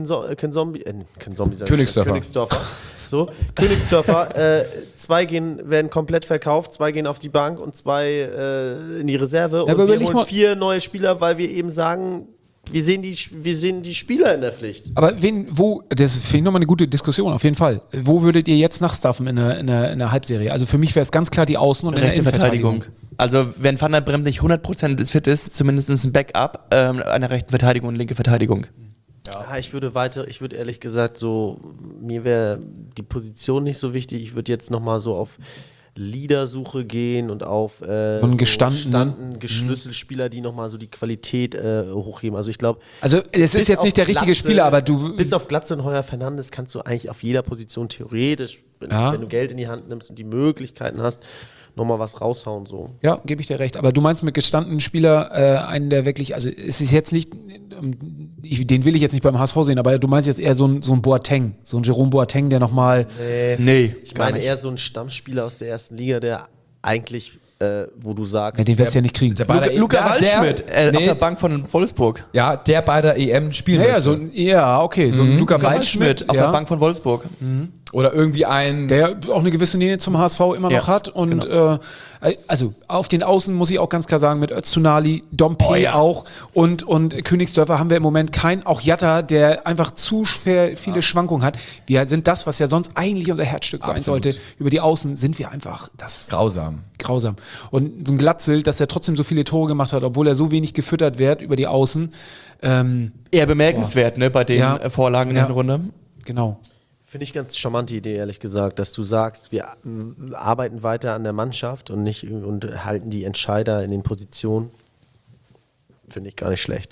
Königsdörfer. So, Königsdörfer, 2 werden komplett verkauft, 2 gehen auf die Bank und 2 in die Reserve. Und wir holen 4 neue Spieler, weil wir eben sagen, wir sehen die Spieler in der Pflicht. Aber das finde ich nochmal eine gute Diskussion, auf jeden Fall. Wo würdet ihr jetzt nachstaffen in einer Halbserie? Also für mich wäre es ganz klar die Außen- und rechte Verteidigung. Also wenn Van der Bremt nicht 100% fit ist, zumindest ein Backup einer rechten Verteidigung und linke Verteidigung. Ja, ich würde ehrlich gesagt so, mir wäre die Position nicht so wichtig. Ich würde jetzt nochmal so auf Leadersuche gehen und auf so einen gestandenen Schlüsselspieler, die nochmal so die Qualität hochheben. Also ich glaube... Also es ist jetzt nicht der richtige Spieler, aber du... Bis auf Glatze und Heuer Fernandes kannst du eigentlich auf jeder Position theoretisch, wenn du Geld in die Hand nimmst und die Möglichkeiten hast, nochmal was raushauen. So. Ja, gebe ich dir recht. Aber du meinst mit gestandenen Spieler einen, der wirklich, also es ist jetzt nicht, den will ich jetzt nicht beim HSV sehen, aber du meinst jetzt eher so ein Boateng, so ein Jerome Boateng, der nochmal... Nee, ich meine eher so ein Stammspieler aus der ersten Liga, der eigentlich, wo du sagst... Ja, den wirst du ja nicht kriegen. Luca Waldschmidt auf der Bank von Wolfsburg. Ja, der bei der EM spielen Ja, möchte. okay, so ein Luca Waldschmidt auf der Bank von Wolfsburg. Oder irgendwie ein... Der auch eine gewisse Nähe zum HSV immer noch hat. Und also auf den Außen muss ich auch ganz klar sagen, mit Öztunali, Dompe auch und Königsdörfer haben wir im Moment keinen, auch Jatta, der einfach zu viele Schwankungen hat. Wir sind das, was ja sonst eigentlich unser Herzstück sein sollte. Über die Außen sind wir einfach grausam. Und so ein Glatzel, dass er trotzdem so viele Tore gemacht hat, obwohl er so wenig gefüttert wird über die Außen. Eher bemerkenswert, ne, bei den Vorlagen in der Runde. Genau. Finde ich ganz charmante Idee, ehrlich gesagt, dass du sagst, wir arbeiten weiter an der Mannschaft und halten die Entscheider in den Positionen. Finde ich gar nicht schlecht.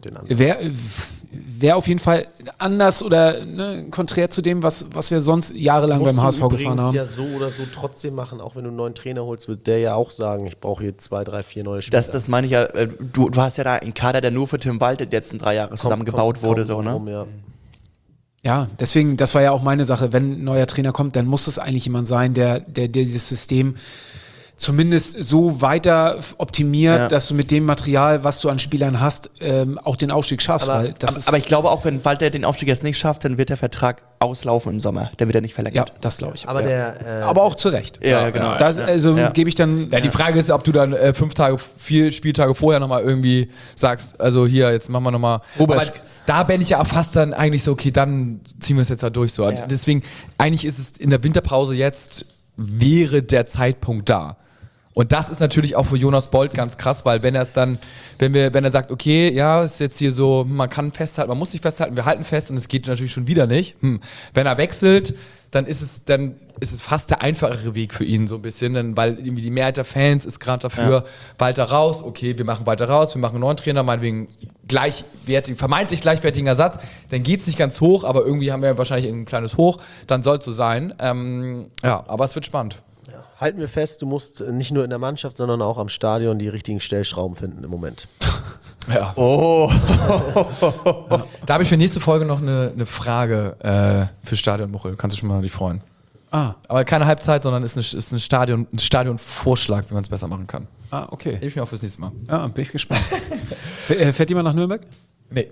Wäre auf jeden Fall anders oder konträr zu dem, was wir sonst jahrelang beim HSV gefahren haben. Das ja so oder so trotzdem machen, auch wenn du einen neuen Trainer holst, wird der ja auch sagen, ich brauche hier 2, 3, 4 neue Spieler. Das meine ich ja, du hast ja da einen Kader, der nur für Tim Walter die letzten 3 Jahre zusammengebaut wurde. Ja, deswegen, das war ja auch meine Sache, wenn ein neuer Trainer kommt, dann muss es eigentlich jemand sein, der dieses System zumindest so weiter optimiert, dass du mit dem Material, was du an Spielern hast, auch den Aufstieg schaffst. Aber ich glaube auch, wenn Walter den Aufstieg jetzt nicht schafft, dann wird der Vertrag auslaufen im Sommer. Dann wird er nicht verlängert. Ja, das glaube ich. Aber auch zu Recht. Ja, genau. Gebe ich dann... Ja, die Frage ist, ob du dann 4 Spieltage vorher nochmal irgendwie sagst, also hier, jetzt machen wir nochmal... Da bin ich ja fast dann eigentlich so, okay, dann ziehen wir es jetzt da durch. So. Ja. Deswegen, eigentlich ist es in der Winterpause jetzt, wäre der Zeitpunkt da. Und das ist natürlich auch für Jonas Bold ganz krass, weil wenn er sagt, okay, ja, ist jetzt hier so, man kann festhalten, man muss nicht festhalten, wir halten fest und es geht natürlich schon wieder nicht. Wenn er wechselt, dann ist es fast der einfachere Weg für ihn so ein bisschen, weil irgendwie die Mehrheit der Fans ist gerade dafür, Walter raus, okay, wir machen Walter raus, wir machen einen neuen Trainer, meinetwegen vermeintlich gleichwertigen Ersatz, dann geht es nicht ganz hoch, aber irgendwie haben wir wahrscheinlich ein kleines Hoch, dann soll es so sein. Aber es wird spannend. Ja. Halten wir fest, du musst nicht nur in der Mannschaft, sondern auch am Stadion die richtigen Stellschrauben finden im Moment. Ja. Oh. Da habe ich für nächste Folge noch eine Frage für Stadion Muchel. Kannst du schon mal dich freuen. Aber keine Halbzeit, sondern ist ein Stadionvorschlag, wie man es besser machen kann. Okay. Hilf mir auch fürs nächste Mal. Ja, bin ich gespannt. Fährt jemand nach Nürnberg? Nee.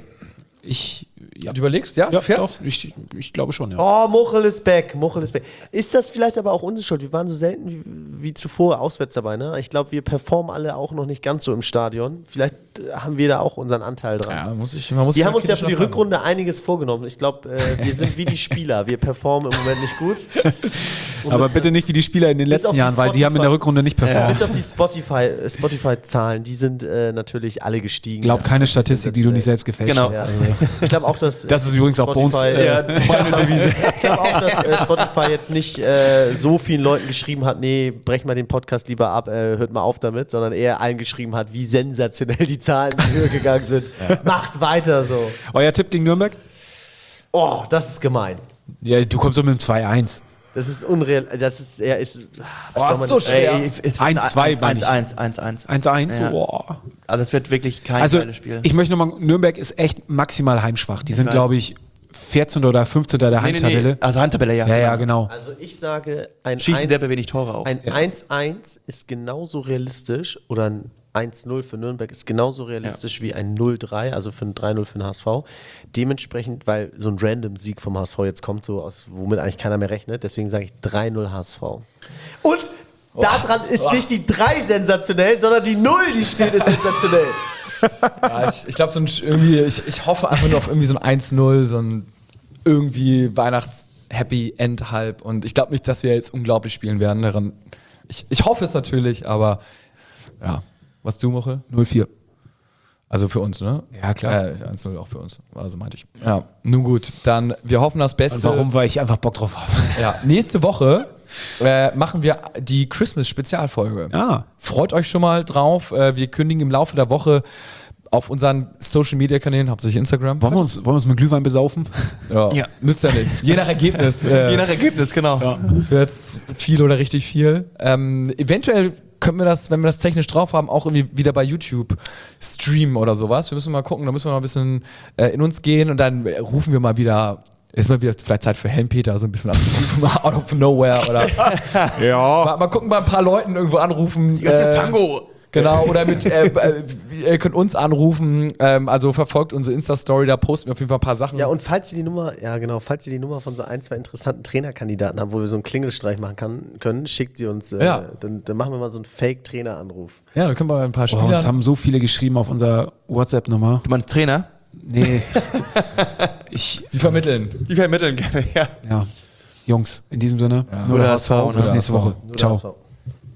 Du überlegst? Ja, du fährst? Doch, ich glaube schon, ja. Oh, Muchel ist back. Ist das vielleicht aber auch unsere Schuld? Wir waren so selten wie zuvor auswärts dabei, ne? Ich glaube, wir performen alle auch noch nicht ganz so im Stadion. Vielleicht haben wir da auch unseren Anteil dran. Ja, wir haben uns ja für die Rückrunde einiges vorgenommen. Ich glaube, wir sind wie die Spieler. Wir performen im Moment nicht gut. Aber bitte nicht wie die Spieler in den letzten Jahren, weil die haben in der Rückrunde nicht performt. Bis auf die Spotify-Zahlen, die sind natürlich alle gestiegen. Ich glaube, keine Statistik, die du nicht selbst gefälscht hast. Ja. Ich glaube auch, dass das ist übrigens auch Bones. Meine Devise. Ich glaube auch, dass Spotify jetzt nicht so vielen Leuten geschrieben hat, nee, brech mal den Podcast lieber ab, hört mal auf damit, sondern eher allen geschrieben hat, wie sensationell die Zahlen in die Höhe gegangen sind. Macht weiter so. Euer Tipp gegen Nürnberg? Oh, das ist gemein. Ja, du kommst so mit dem 2-1. Das ist unreal. Das ist eher. Ist so schwer. 1-2, 1-1. 1-1? Ja. Boah. Also es wird wirklich kein geiles Spiel. Ich möchte nochmal, Nürnberg ist echt maximal heimschwach. Die sind, glaube ich, 14. oder 15. der Heimtabelle. Nee. Also Heimtabelle, ja. Ja, genau. Also ich sage, schießen sehr wenig Tore auch. Ein 1-1 ist genauso realistisch oder ein 1-0 für Nürnberg ist genauso realistisch wie ein 0-3, also für ein 3-0 für den HSV. Dementsprechend, weil so ein Random-Sieg vom HSV jetzt kommt, womit eigentlich keiner mehr rechnet, deswegen sage ich 3-0 HSV. Und daran ist nicht die 3 sensationell, sondern die 0, die steht, ist sensationell. Ja, ich glaube, ich hoffe einfach nur auf irgendwie so ein 1-0, so ein irgendwie Weihnachts-Happy End halb. Und ich glaube nicht, dass wir jetzt unglaublich spielen werden. Ich hoffe es natürlich, aber ja. Was du, Muchel? 0-4. Also für uns, ne? Ja, klar. 1-0 auch für uns. Also meinte ich. Ja, nun gut. Dann, wir hoffen das Beste. Und warum? Weil ich einfach Bock drauf habe. Ja, nächste Woche machen wir die Christmas-Spezialfolge. Freut euch schon mal drauf. Wir kündigen im Laufe der Woche auf unseren Social-Media-Kanälen, hauptsächlich Instagram. Wollen wir uns mit Glühwein besaufen? Ja. Nützt ja nichts. Je nach Ergebnis. Je nach Ergebnis, genau. Ja. Wird's viel oder richtig viel. Eventuell können wir das, wenn wir das technisch drauf haben, auch irgendwie wieder bei YouTube streamen oder sowas. Wir müssen mal gucken, da müssen wir mal ein bisschen in uns gehen und dann rufen wir mal wieder. Ist mal wieder vielleicht Zeit für Helmpeter, so ein bisschen anzurufen, out of nowhere oder. Ja. Mal gucken, bei ein paar Leuten irgendwo anrufen. Jetzt ist Tango. Genau, oder ihr könnt uns anrufen, also verfolgt unsere Insta-Story, da posten wir auf jeden Fall ein paar Sachen. Ja, und falls ihr die Nummer von so ein, zwei interessanten Trainerkandidaten habt, wo wir so einen Klingelstreich machen können, schickt sie uns, dann machen wir mal so einen Fake-Trainer-Anruf. Ja, da können wir ein paar Spieler. Uns haben so viele geschrieben auf unserer WhatsApp-Nummer. Du meinst Trainer? Nee. Die vermitteln. Die vermitteln gerne, ja. Ja. Jungs, in diesem Sinne, nur der HSV. Bis nächste Woche. Nur der Ciao. HSV.